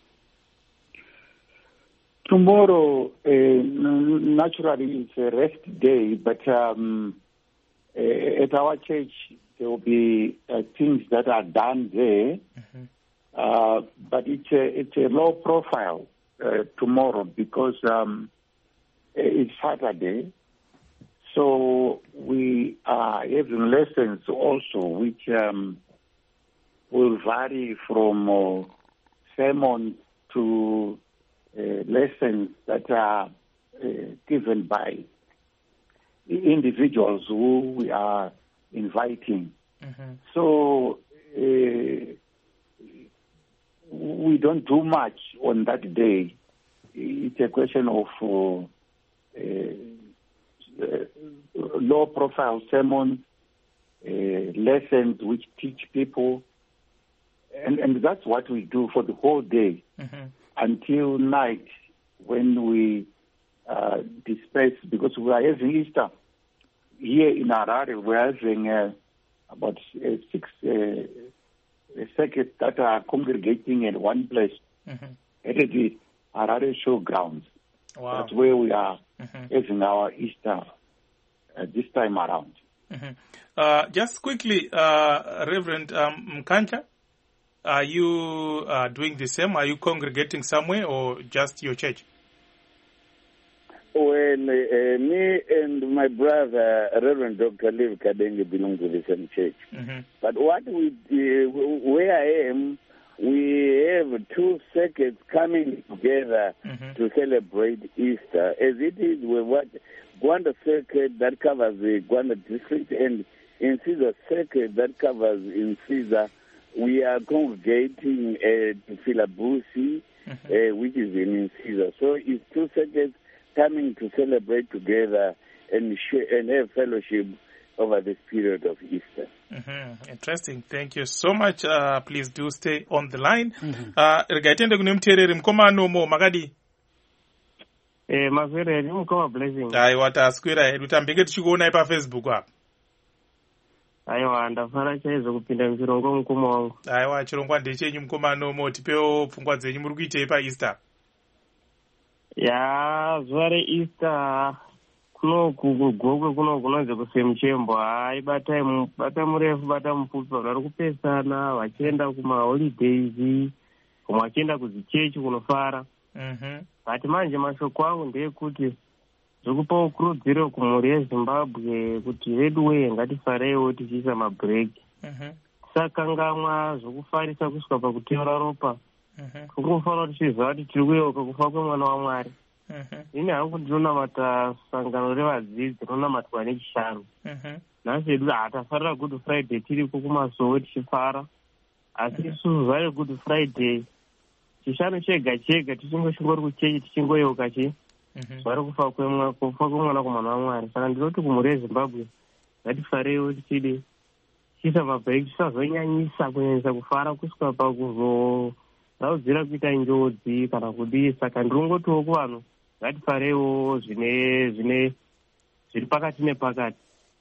Tomorrow, uh, naturally, it's a rest day, but um, uh, at our church, there will be uh, things that are done there. Mm-hmm. Uh, but it's a, it's a low profile uh, tomorrow because um, it's Saturday. So we are having lessons also, which um, will vary from uh, sermons to uh, lessons that are uh, given by individuals who we are inviting. Mm-hmm. So uh, we don't do much on that day. It's a question of uh, uh, low-profile sermons, uh, lessons which teach people, and, and that's what we do for the whole day, mm-hmm. until night when we uh, disperse, because we are having Easter. Here in Harare, we are having uh, about uh, six uh, circuits that are congregating in one place, mm-hmm. at the Harare Showgrounds. Wow. That's where we are mm-hmm. having our Easter uh, this time around. Mm-hmm. Uh, just quickly, uh, Reverend um, Mkancha, are you uh, doing the same? Are you congregating somewhere or just your church? Well, uh, me and my brother, Reverend Doctor Liv Kadenge, belong to the same church. Mm-hmm. But what we, uh, where I am, we have two circuits coming together mm-hmm. to celebrate Easter. As it is, we what Gwanda circuit that covers the Gwanda district, and in Caesar circuit that covers in Caesar, we are congregating at Filabusi, mm-hmm. uh, which is in Caesar. So it's two circuits coming to celebrate together and share, and have fellowship over this period of Easter. Mm-hmm. Interesting. Thank you so much. Uh, please do stay on the line. Regaitende kune muteereri mukomano mo makadi. Eh, mazere ni mukoma blessing. Aiwa taswera hedu tambenge tichikuona pa Facebook apa. Aiwa ndafara chaizo kupinda mchirongo mukoma wangu. Aiwa chirongwa ndechenyu mukomano mo tipewo pfungwa dzenyu muri kuitei pa Easter. Ya zuva reEaster kuno kugogwe kuno kunonzi kusemuchembo hai batai batai murefu batai mupfupi vanhu vari kupesana vachienda kumaholidays kumwe vachienda kuzichechi kunofara. Mm-hmm. But manje mashoko angu ndeyekuti zviri kupa ukurudziro kumhuri yeZimbabwe kuti vedu weye ngatifareiwo tichiisa mabhireki. Mm-hmm. Tisakangamwa zvokufarisa kusvika pakuteura ropa. Kungofanira kuti tichiziva kuti tiri kuyeuka kufa kwemwana waMwari. Ini hangu ndinonamata sangano revadzidzi rinonamatwa nechishanu. Nhasi edu hatafarira Good Friday tiriko kumasowe tichifara, asi isusu zuva reGood Friday chishanu chega chega tichingoshingori kuchechi tichingoyeuka chi zuva rekufa kwemwana kumwana waMwari. Saka ndinoti kumhuri yeZimbabwe ngatifareiwo tichide tichiisa mabhireki, tisazonyanyisa kunyanyisa kufara kusvika pakuzo raudzira kuita njodzi kana kudii. Saka ndirongotiwo kuvanhu ngatifareiwo zvine zvine zviri pakati nepakati.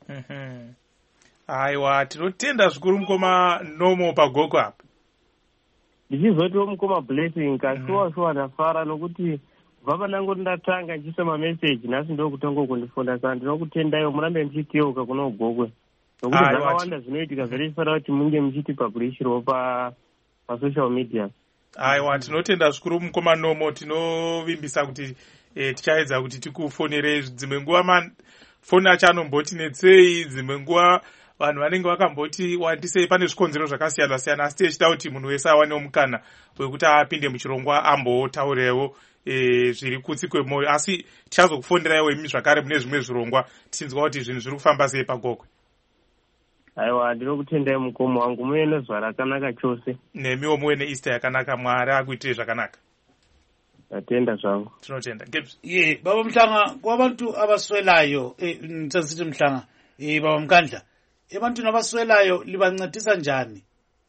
Aiwa, tinotenda zvikuru mukoma Nomo pagogo apa. Ndichizotiwo mukoma Blessing kasuwa shuwa ndafara nokuti kubva panangu ndatanga ndichiisa mameseji nhasi ndokutanga kundifunda saka ndinokutendaiwo murambe muchiteuka kuna ugogwe nokuti zvakawanda zvinoitika zvarifanira kuti munge muchitipublishirawo pa pasocial media. Aiwa, tinotenda zvikuru mukoma Nomo, tinovimbisa kuti eh, tichaedza kuti tikufonere dzimwe nguva man foni acho anomboti netsei, dzimwe nguva vanhu vanenge vakamboti wandisei, pane zvikonzero zvakasiyana siyana, asi tichida kuti munhu wese awanewo mukana wekuti apinde muchirongwa ambotaurewo e, zviri kutsi kwemwoyo, asi tichazokufonderaiwo imi zvakare mune zvimwe zvirongwa tichinzwa kuti zvinhu zviri kufamba sei pagogwe. Aiwa, ndinokutendai mukomo wangu, muve nezuva rakanaka chose. Nemiwo muve neEaster yakanaka, Mwari akuitire zvakanaka. Atenda zvangu. Tinotenda. Ye, baba Mhlanga, kwabantu abaswelayo, eh ntsasithi Mhlanga, eh baba Mkandla, ebantwini abaswelayo libancedisa njani?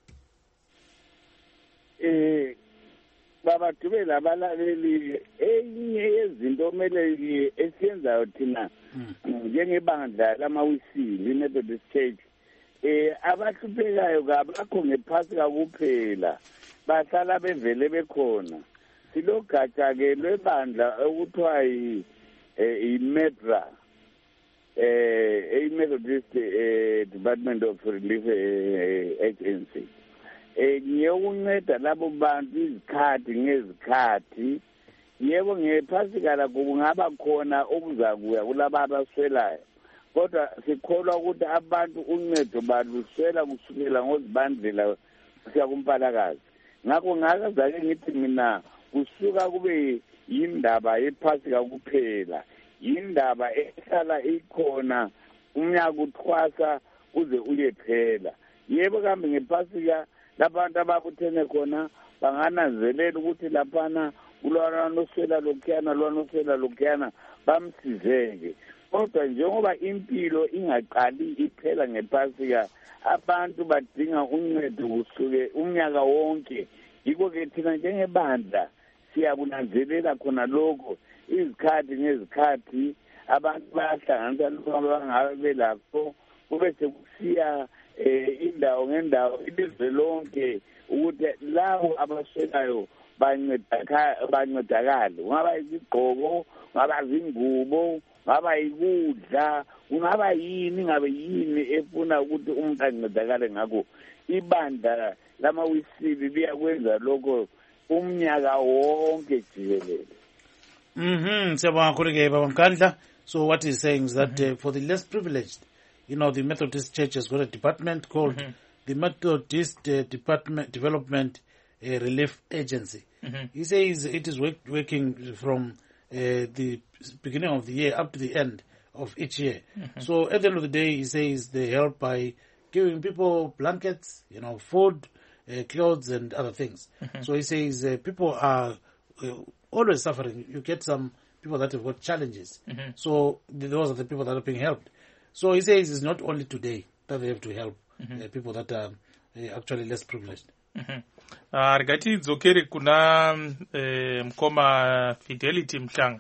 Eh baba Dube labalaleli, enye yezinto omele esiyenzayo thina njengebandla lamawisili Methodist Church, eh abahluphekayo kabakho ngephasika kuphela, bahlala bevele bekhona. Silogatsha ke lwebandla okuthiwa i-MEDRA, eh i-Methodist Department of Relief Agency. Eh ngiyokunceda labo bantu izikhathi ngezikhathi. Yebo ngephasika lakho kungaba khona okuzakuya kulaba abaswelayo, kodwa sikholwa ukuthi abantu uncedo baluswela kusukela ngozibandlela kusiya kumpalakazi. Ngakho ngakazake ngithi mina kusuka kube yindaba yephasika kuphela, yindaba ehlala ikhona umnyaka uthwasa uze uyephela. Yebo kambe ngephasika labantu ababuthene khona bangananzelela ukuthi laphana kulwana noswela lokhuyana lwana noswela lokhuyana bamsizeke. Kodwa njengoba impilo ingaqali iphela ngephasika, abantu badinga uncedo kusuke umnyaka wonke. Yiko ke thina njengebandla siyakunanzelela khona lokho izikhathi ngezikhathi abantu bayahlanganisa lokho abangabe belakho, kube sekusiya indawo ngendawo ilizwe lonke ukuthi lawo abaswelayo bancedakale. Ungaba izigqoko, ungaba zingubo, ungaba ikudla, ungaba yini ngabe yini efuna ukuthi umuntu ancedakale ngakho. Ibandla lamawisili liyakwenza lokho umnyaka wonke jikelele. Mhm, siyabonga kakhulu ke baba Mkandla. So what he's saying is that mm-hmm. uh, for the less privileged, you know, the Methodist Church has got a department called mm-hmm. the Methodist uh, Department Development uh, Relief Agency. Mm-hmm. He says it is work, working from uh, the beginning of the year up to the end of each year. Mm-hmm. So at the end of the day, he says they help by giving people blankets, you know, food, uh, clothes, and other things. Mm-hmm. So he says uh, people are uh, always suffering. You get some people that have got challenges. Mm-hmm. So those are the people that are being helped. So he says it's not only today that they have to help mm-hmm. uh, people that are uh, actually less privileged. Rigati dzokere kuna mkoma Fidelity Mhlanga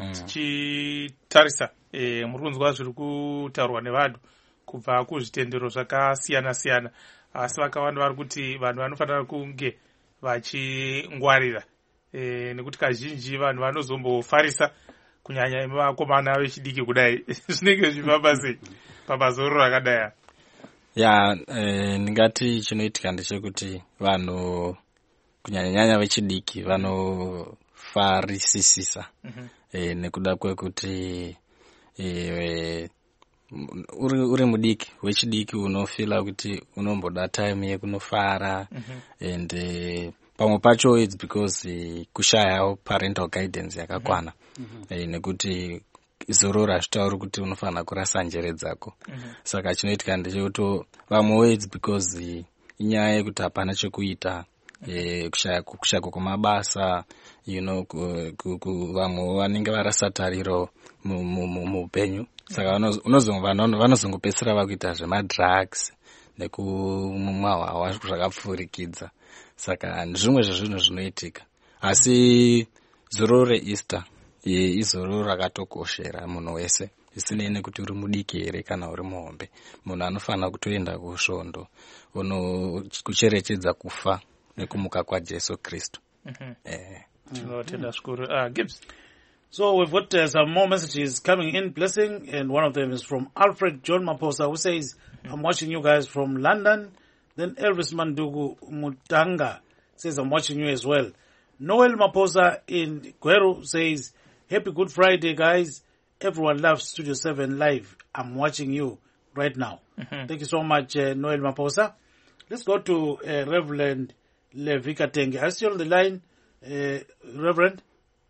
tichitarisa muri kunzwa zviri kutaurwa nevanhu kubva kuzvitendero zvakasiyana siyana, asi vakawanda vari kuti vanhu vanofanira kunge vachingwarira nekuti kazhinji vanhu vanozombofarisa kunyanya vakomana vechidiki kudai zvinenge zvifamba sei pabazoro rakadai. Ya eh, ndingati chinoitika ndechekuti vanhu kunyanya vechidiki vanofarisisisa mm-hmm. eh, nekuda kwekuti eh, uri, uri mudiki wechidiki unofila kuti unomboda time yekunofara mm-hmm. and eh, pamwe pacho it's because eh, kushaya parental guidance yakakwana mm-hmm. eh, nekuti zorora zvitauri kuti unofanira kurasa njere dzako mm-hmm. saka chinoitika ndechekuti vamwe it's because inyaya yekuti hapana chekuita eh, kushaya kushaya kwamabasa you know vamwe vanenge varasa tariro muupenyu saka vanozongopedzisira vakuita zvemadrugs nekumwawawa zvakapfurikidza, saka zvimwe zvezvinhu zvinoitika. Asi zororo reEaster izororo rakatokoshera munhu wese isinei kuti uri mudiki here kana uri muhombe. Munhu anofanira kutoenda kusvondo uno kucherechedza kufa nekumuka kwaJesu Kristu. Mhm. Eh. Tinotenda zvikuru. Ah, Gibbs. So we've got uh, some more messages coming in, blessing, and one of them is from Alfred John Maposa, who says, I'm watching you guys from London. Then Elvis Mandugu Mutanga says, I'm watching you as well. Noel Maposa in Guero says, Happy Good Friday, guys. Everyone loves Studio seven Live. I'm watching you right now. Mhm. Thank you so much, uh, Noel Maposa. Let's go to uh, Reverend Levika Tenge. Are you still on the line, uh, Reverend?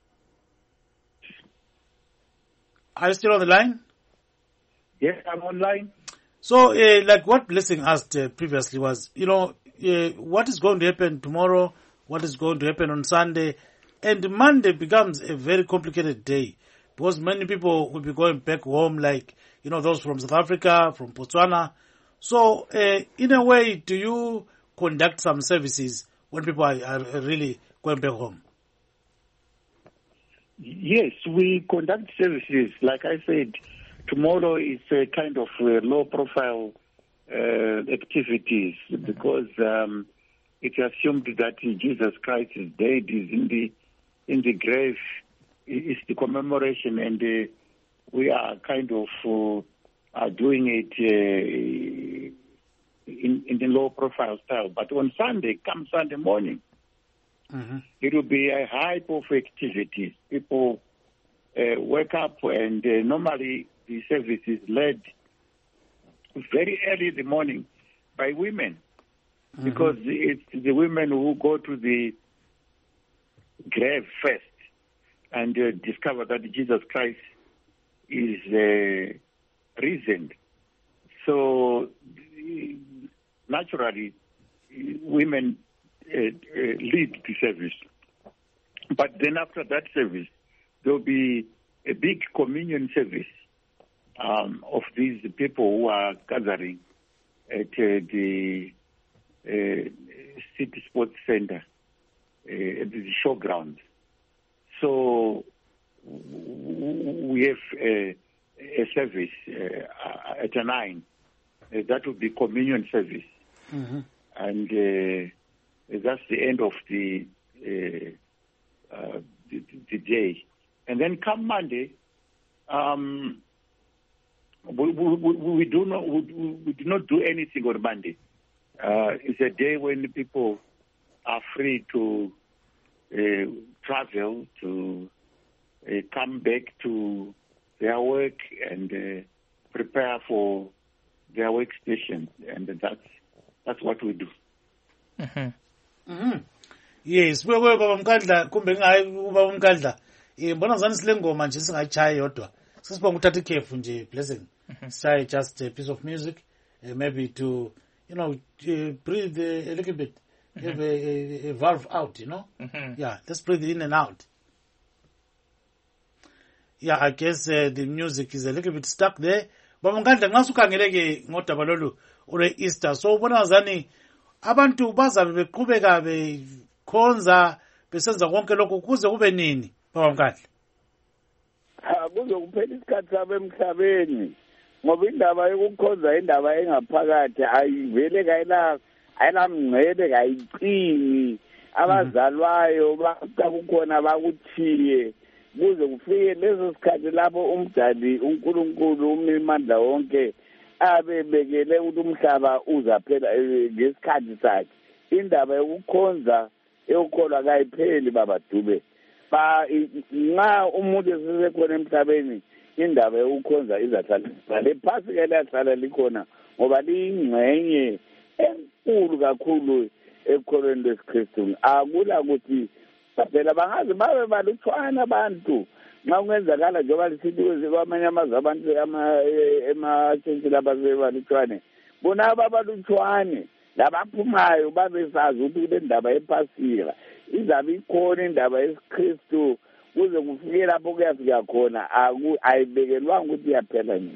Are you still on the line? Yes, I'm online. So, uh, like what Blessing asked uh, previously was, you know, uh, what is going to happen tomorrow? What is going to happen on Sunday? And Monday becomes a very complicated day because many people will be going back home, like, you know, those from South Africa, from Botswana. So, uh, in a way, do you conduct some services when people are, are really going back home? Yes, we conduct services. Like I said, tomorrow is a kind of uh, low-profile uh, activities because um, it's assumed that Jesus Christ is dead, is in the in the grave. It's the commemoration, and uh, we are kind of uh, are doing it uh, in in the low-profile style. But on Sunday, come Sunday morning, Mm-hmm. it will be a hype of activities. People uh, wake up, and uh, normally the service is led very early in the morning by women, Mm-hmm. because it's the women who go to the grave first and uh, discover that Jesus Christ is uh, risen. So naturally, women uh, uh, lead the service. But then after that service, there will be a big communion service um, of these people who are gathering at uh, the uh, City Sports Center, uh, at the showgrounds. So w- we have a, a service uh, at a nine. Uh, that will be communion service. Mm-hmm. And uh, that's the end of the, uh, uh, the the day. And then come Monday, um, we, we, we, we do not we, we do not do anything on Monday. Uh, it's a day when people are free to uh, travel, to uh, come back to their work and uh, prepare for their workstation, and that's that's what we do. Mhm. Mm-hmm. Yes, we we baba Mkandla kumbe ngayi ubaba Mkandla. Eh mbona ngani sile ngoma nje singayichayi yodwa. Sisibonga uthatha ikhefu nje Blessing. Say just a piece of music, uh, maybe to you know uh, breathe uh, a little bit, Mm-hmm. have a, a, a valve out, you know. Mhm. Yeah, let's breathe in and out. Yeah, I guess uh, the music is a little bit stuck there. Baba Mkandla ngasukhangeleke ngodaba lolu ule Easter. So ubona ngani abantu bazabe beqhubeka bekhonza besenza konke lokho kuze kube nini Baba Mkandla? Ha kuzokuphela isikhathi sabo emhlabeni ngoba indaba yokukhonza indaba engaphakathi ayivele kayila ayilamngcele kayiqini abazalwayo bakukhona bakuthiye kuze kufike leso sikhathi lapho umdali uNkulunkulu umimandla wonke abebekele ukuthi umhlaba uzaphela ngesikhathi sakhe. Indaba yokukhonza eyokholwa kayipheli baba Dube. Ba nxa umuntu esesekhona emhlabeni indaba yokukhonza izahlala le phasika liyahlala likhona ngoba liyingxenye enkulu kakhulu ekholweni lesiKristu. Akula ukuthi phela bangaze babe balutshwana abantu nxa kungenzakala njengoba lisithi kwamanye amazwe abantu ema-church lapha sebalutshwane bona ababalutshwane labaphumayo babesazi ukuthi kule ndaba yephasika izabe ikhona indaba yesikristu kuze kufike lapho kuyafika khona ayibekelwanga ukuthi iyaphela nini.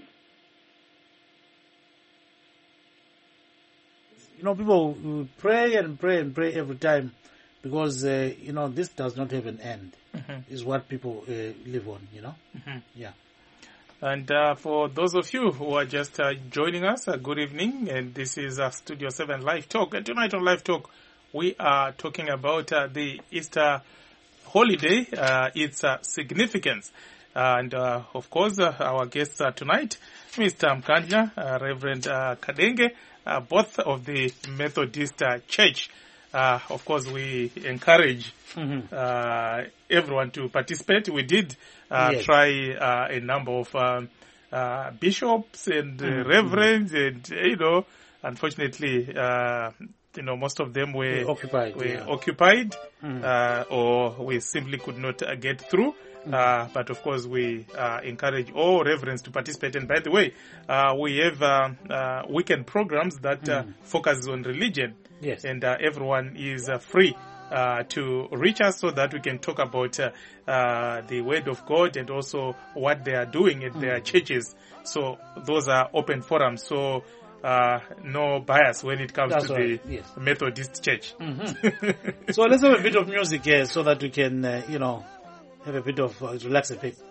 You know, people uh, pray and pray and pray every time because, uh, you know, this does not have an end. Mhm. Is what people uh, live on, you know? Mhm. Yeah. And uh, for those of you who are just uh, joining us, uh, good evening. And this is uh, Studio seven Live Talk. And tonight on Live Talk, we are talking about uh, the Easter holiday, uh, its uh, significance. And, uh, of course, uh, our guests uh, tonight, Mister Mkandla, uh, Reverend uh, Kadenge, uh, both of the Methodist uh, Church. Uh, of course, we encourage mm-hmm. uh, everyone to participate. We did uh, yes. try uh, a number of um, uh, bishops and uh, mm-hmm. reverends, and you know, unfortunately, uh, you know, most of them were We're occupied, were yeah. occupied, mm-hmm. uh, or we simply could not uh, get through. Mm-hmm. Uh, but of course, we uh, encourage all reverends to participate. And by the way, uh, we have uh, uh, weekend programs that mm-hmm. uh, focus on religion. Yes. And uh, everyone is uh, free uh, to reach us so that we can talk about uh, uh, the Word of God and also what they are doing at mm. their churches. So those are open forums. So uh, no bias when it comes That's to right. the yes. Methodist Church. Mm-hmm. So let's have a bit of music here so that we can, uh, you know, have a bit of uh, relax a bit.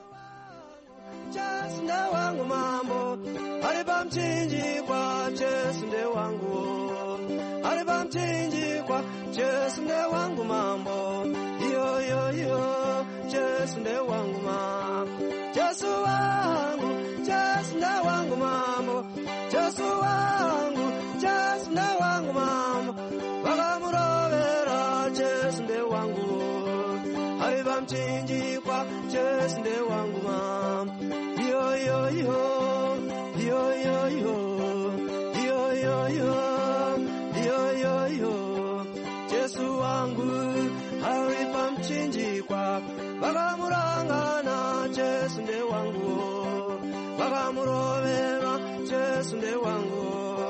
Alibam chinji kwa Jesu nde wangu mambo yo yo yo Jesu nde wangu mambo Jesu wangu Jesu nde wangu mambo Jesu wangu Jesu nde wangu mambo Wakamurovera Jesu nde wangu Alibam chinji kwa Jesu nde wangu mambo yo yo yo yo yo yo yo yo yo yo yo yo Jesu wangu haripa mchinji kwa wakamurangana Jesu nde wangu wakamurovera Jesu nde wangu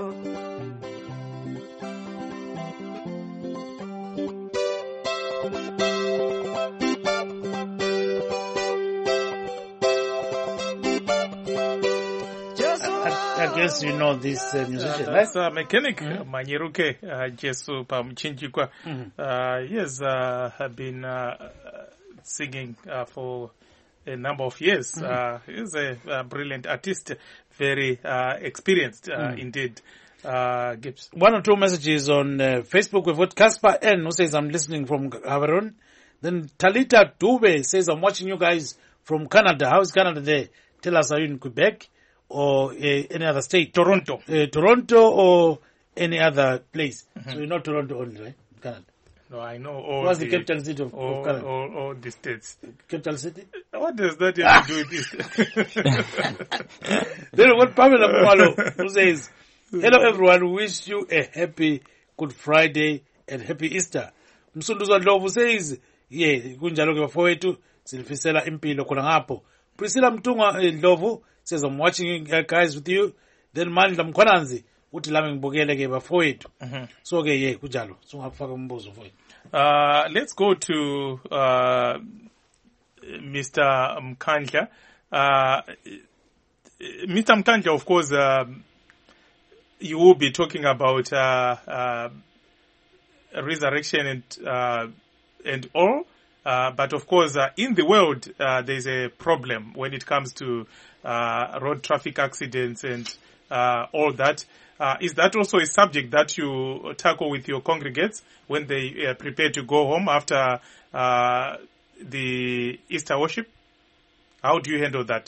I guess you know this uh, musician, uh, right? That's a mechanic, mm-hmm. Manyeruke uh, Jesu Pamchinjikwa. Mm-hmm. Uh, he has uh, been uh, singing uh, for a number of years. Mm-hmm. Uh, he's a, a brilliant artist, very uh, experienced uh, mm-hmm. indeed. Uh, Gibbs. One or two messages on uh, Facebook. We've got Caspar N who says, I'm listening from Haveron. Then Talita Dube says, I'm watching you guys from Canada. How is Canada there? Tell us, are you in Quebec? Or uh, any other state? Toronto. Uh, Toronto or any other place. Mm-hmm. So you're not Toronto only, right? Canada. No, I know all What's the, the capital city of, all, of Canada? All, all the states. Capital city? What does that have to do with this? Then what Pamela Mwalo who says, hello everyone, wish you a happy Good Friday and happy Easter. Msunduzwa Ndlovu says, yeah, kunjalo ke bafowethu silifisela impilo khona ngapho. Priscilla Mtungwa Ndlovu says, I'm watching you guys with you. Then Mandla Mkhwananzi uthi lami ngibukele ke bafowethu. So ke ye kunjalo. So ngakufaka umbuzo mfowethu. Uh let's go to uh Mister Mkandla. Uh Mister Mkandla, of course, uh, you will be talking about uh, uh resurrection and uh and all. Uh, but of course, uh, in the world, uh, there's a problem when it comes to uh, road traffic accidents and uh, all that. Uh, is that also a subject that you tackle with your congregates when they uh, prepare to go home after uh, the Easter worship? How do you handle that?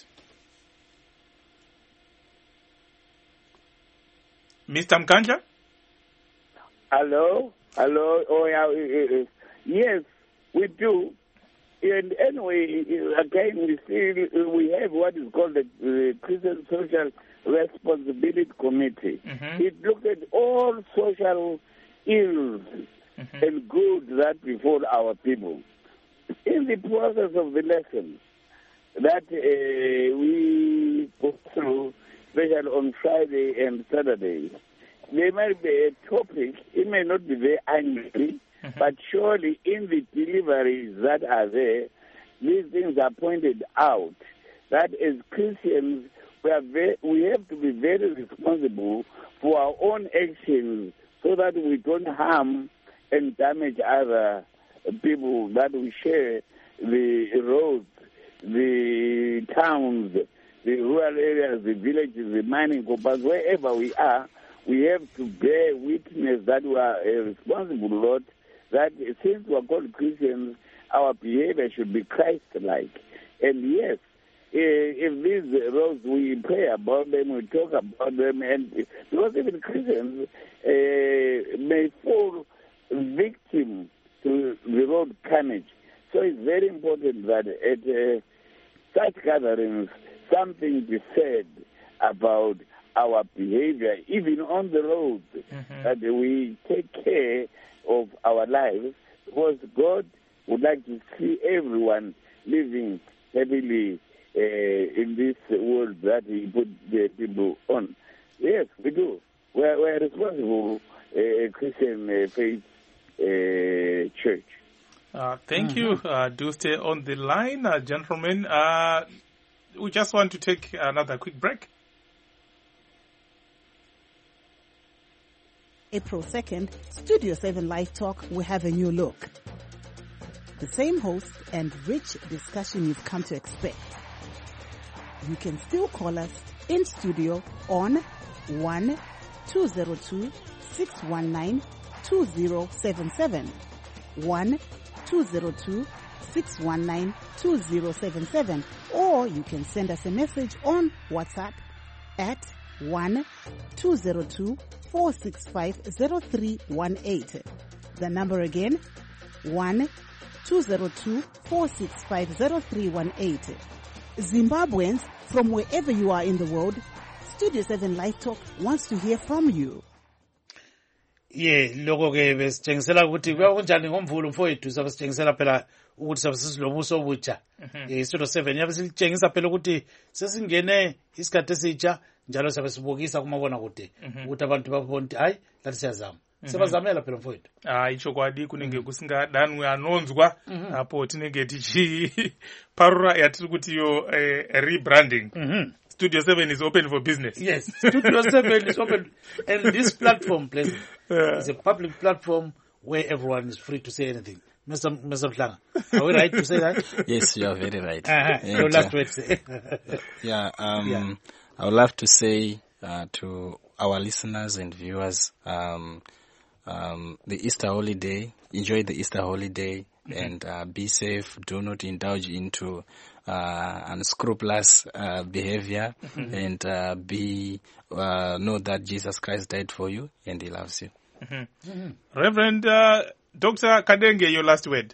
Mister Mkandla? Hello? Hello? Oh, yeah. Yes. We do. And anyway, again, we see we have what is called the uh, Christian Social Responsibility Committee. Mm-hmm. It looks at all social ills mm-hmm. and good that befall our people. In the process of the lessons that uh, we go through, especially on Friday and Saturday, there might be a topic. It may not be very angry. Mm-hmm. But surely in the deliveries that are there, these things are pointed out that as Christians, we, are very, we have to be very responsible for our own actions so that we don't harm and damage other people that we share the roads, the towns, the rural areas, the villages, the mining companies, wherever we are, we have to bear witness that we are a responsible lot, that since we are called Christians, our behavior should be Christ-like. And yes, if these roads, we pray about them, we talk about them, and because even Christians uh, may fall victim to the road carnage. So it's very important that at uh, such gatherings, something be said about our behavior, even on the road, mm-hmm. that we take care of our lives, because God would like to see everyone living happily uh, in this world that He put the people on. Yes, we do. We're, we're responsible uh, Christian uh, faith uh, church. Uh, thank mm-hmm. you. Uh, do stay on the line, uh, gentlemen. Uh, we just want to take another quick break. April second, Studio seven Live Talk will have a new look. The same host and rich discussion you've come to expect. You can still call us in studio on one two zero two, six one nine, two zero seven seven. one two zero two, six one nine, two zero seven seven. Or you can send us a message on WhatsApp at one two zero two, four six five, zero three one eight. The number again, one two zero two, four six five, zero three one eight. Zimbabweans, from wherever you are in the world, Studio seven Live Talk wants to hear from you. Ye lokho ke besitshengisela ukuthi kunjani ngomvulo mfowethu sabe sitshengisela phela ukuthi sabe sisilobuso obutsha. Eh Studio seven yabe silitshengisa phela ukuthi sesingene isikhathi esitsha njalo sabe sibukisa kumabona kude ukuthi abantu babone ukuthi hayi lathi siyazama. Sebazamela phela mfowethu. Ah icho kwadi kunenge kusingadanwe anonzwa apo tinenge tichi parura yatiri kuti yo rebranding. Studio seven is open for business. Yes, Studio seven is open, and this platform, please, yeah. is a public platform where everyone is free to say anything. Mister Mister Mhlanga, are we right to say that? Yes, you are very right. Uh-huh. And, Your last word, say. yeah, um, yeah, I would love to say uh, to our listeners and viewers, um, um, the Easter holiday, enjoy the Easter holiday, mm-hmm. and uh, be safe. Do not indulge into Uh, unscrupulous uh, behavior, mm-hmm. and uh, be uh, know that Jesus Christ died for you and He loves you. Mm-hmm. Mm-hmm. Reverend uh, Doctor Kadenge, your last word.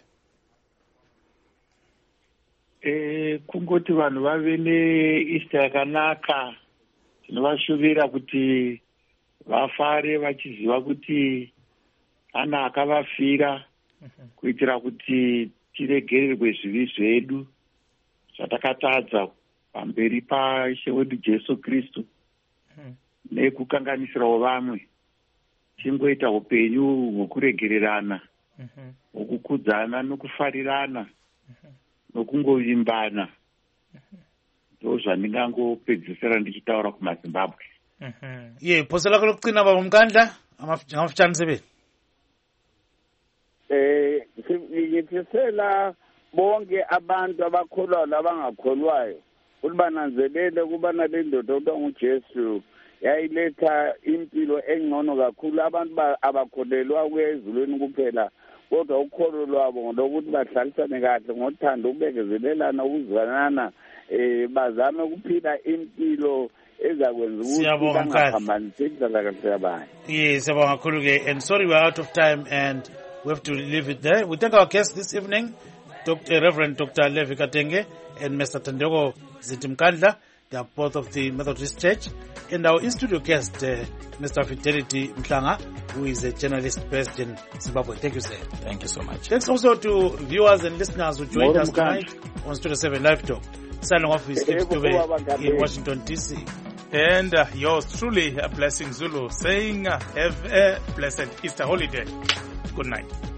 Eh, kungoti vanhu vave neEaster yakanaka. Tinovashuvira kuti vafare vachiziva kuti ana akavafira kuitira kuti tiregererwe zvivi zvedu zvatakatadza pamberi paIshe wedu Jesu Kristu nekukanganisirawo vamwe, tingoita upenyu hwekuregererana, hwekukudzana nokufarirana nokungovimbana. Ndo zvandingangopedzisira ndichitaura kumaZimbabwe. Ye phoso lakho lokucina baba Mkandla amafutshane sebeni. Eh ngithisela bonke abantu abakholwayo labangakholwayo ukuthi bananzelele kuba nalendoda okuthiwa nguJesu yayiletha impilo engcono kakhulu. Abantu abakholelwa kuya ezulwini kuphela, kodwa ukholo lwabo ngokuthi bahlalisane kahle ngothando, ukubekezelelana, ukuzwanana, eh bazame ukuphila impilo ezakwenza ukuthi bangaphambanisi inhlalakahle yabanye. Yes, siyabonga kakhulu ke, and sorry we're out of time and we have to leave it there. We thank our guests this evening, Doctor Reverend Doctor Levi Katenge and Mister Tandego Zitimkandla. They are both of the Methodist Church. And our in-studio guest, uh, Mister Fidelity Mhlanga, who is a journalist based in Zimbabwe. Thank you, sir. Thank you so much. Thanks also to viewers and listeners who joined us tonight on Studio seven Live Talk. Signing off is Steve Dube in Washington, D C. And uh, yours truly, a Blessing Zulu, saying uh, have a blessed Easter holiday. Good night.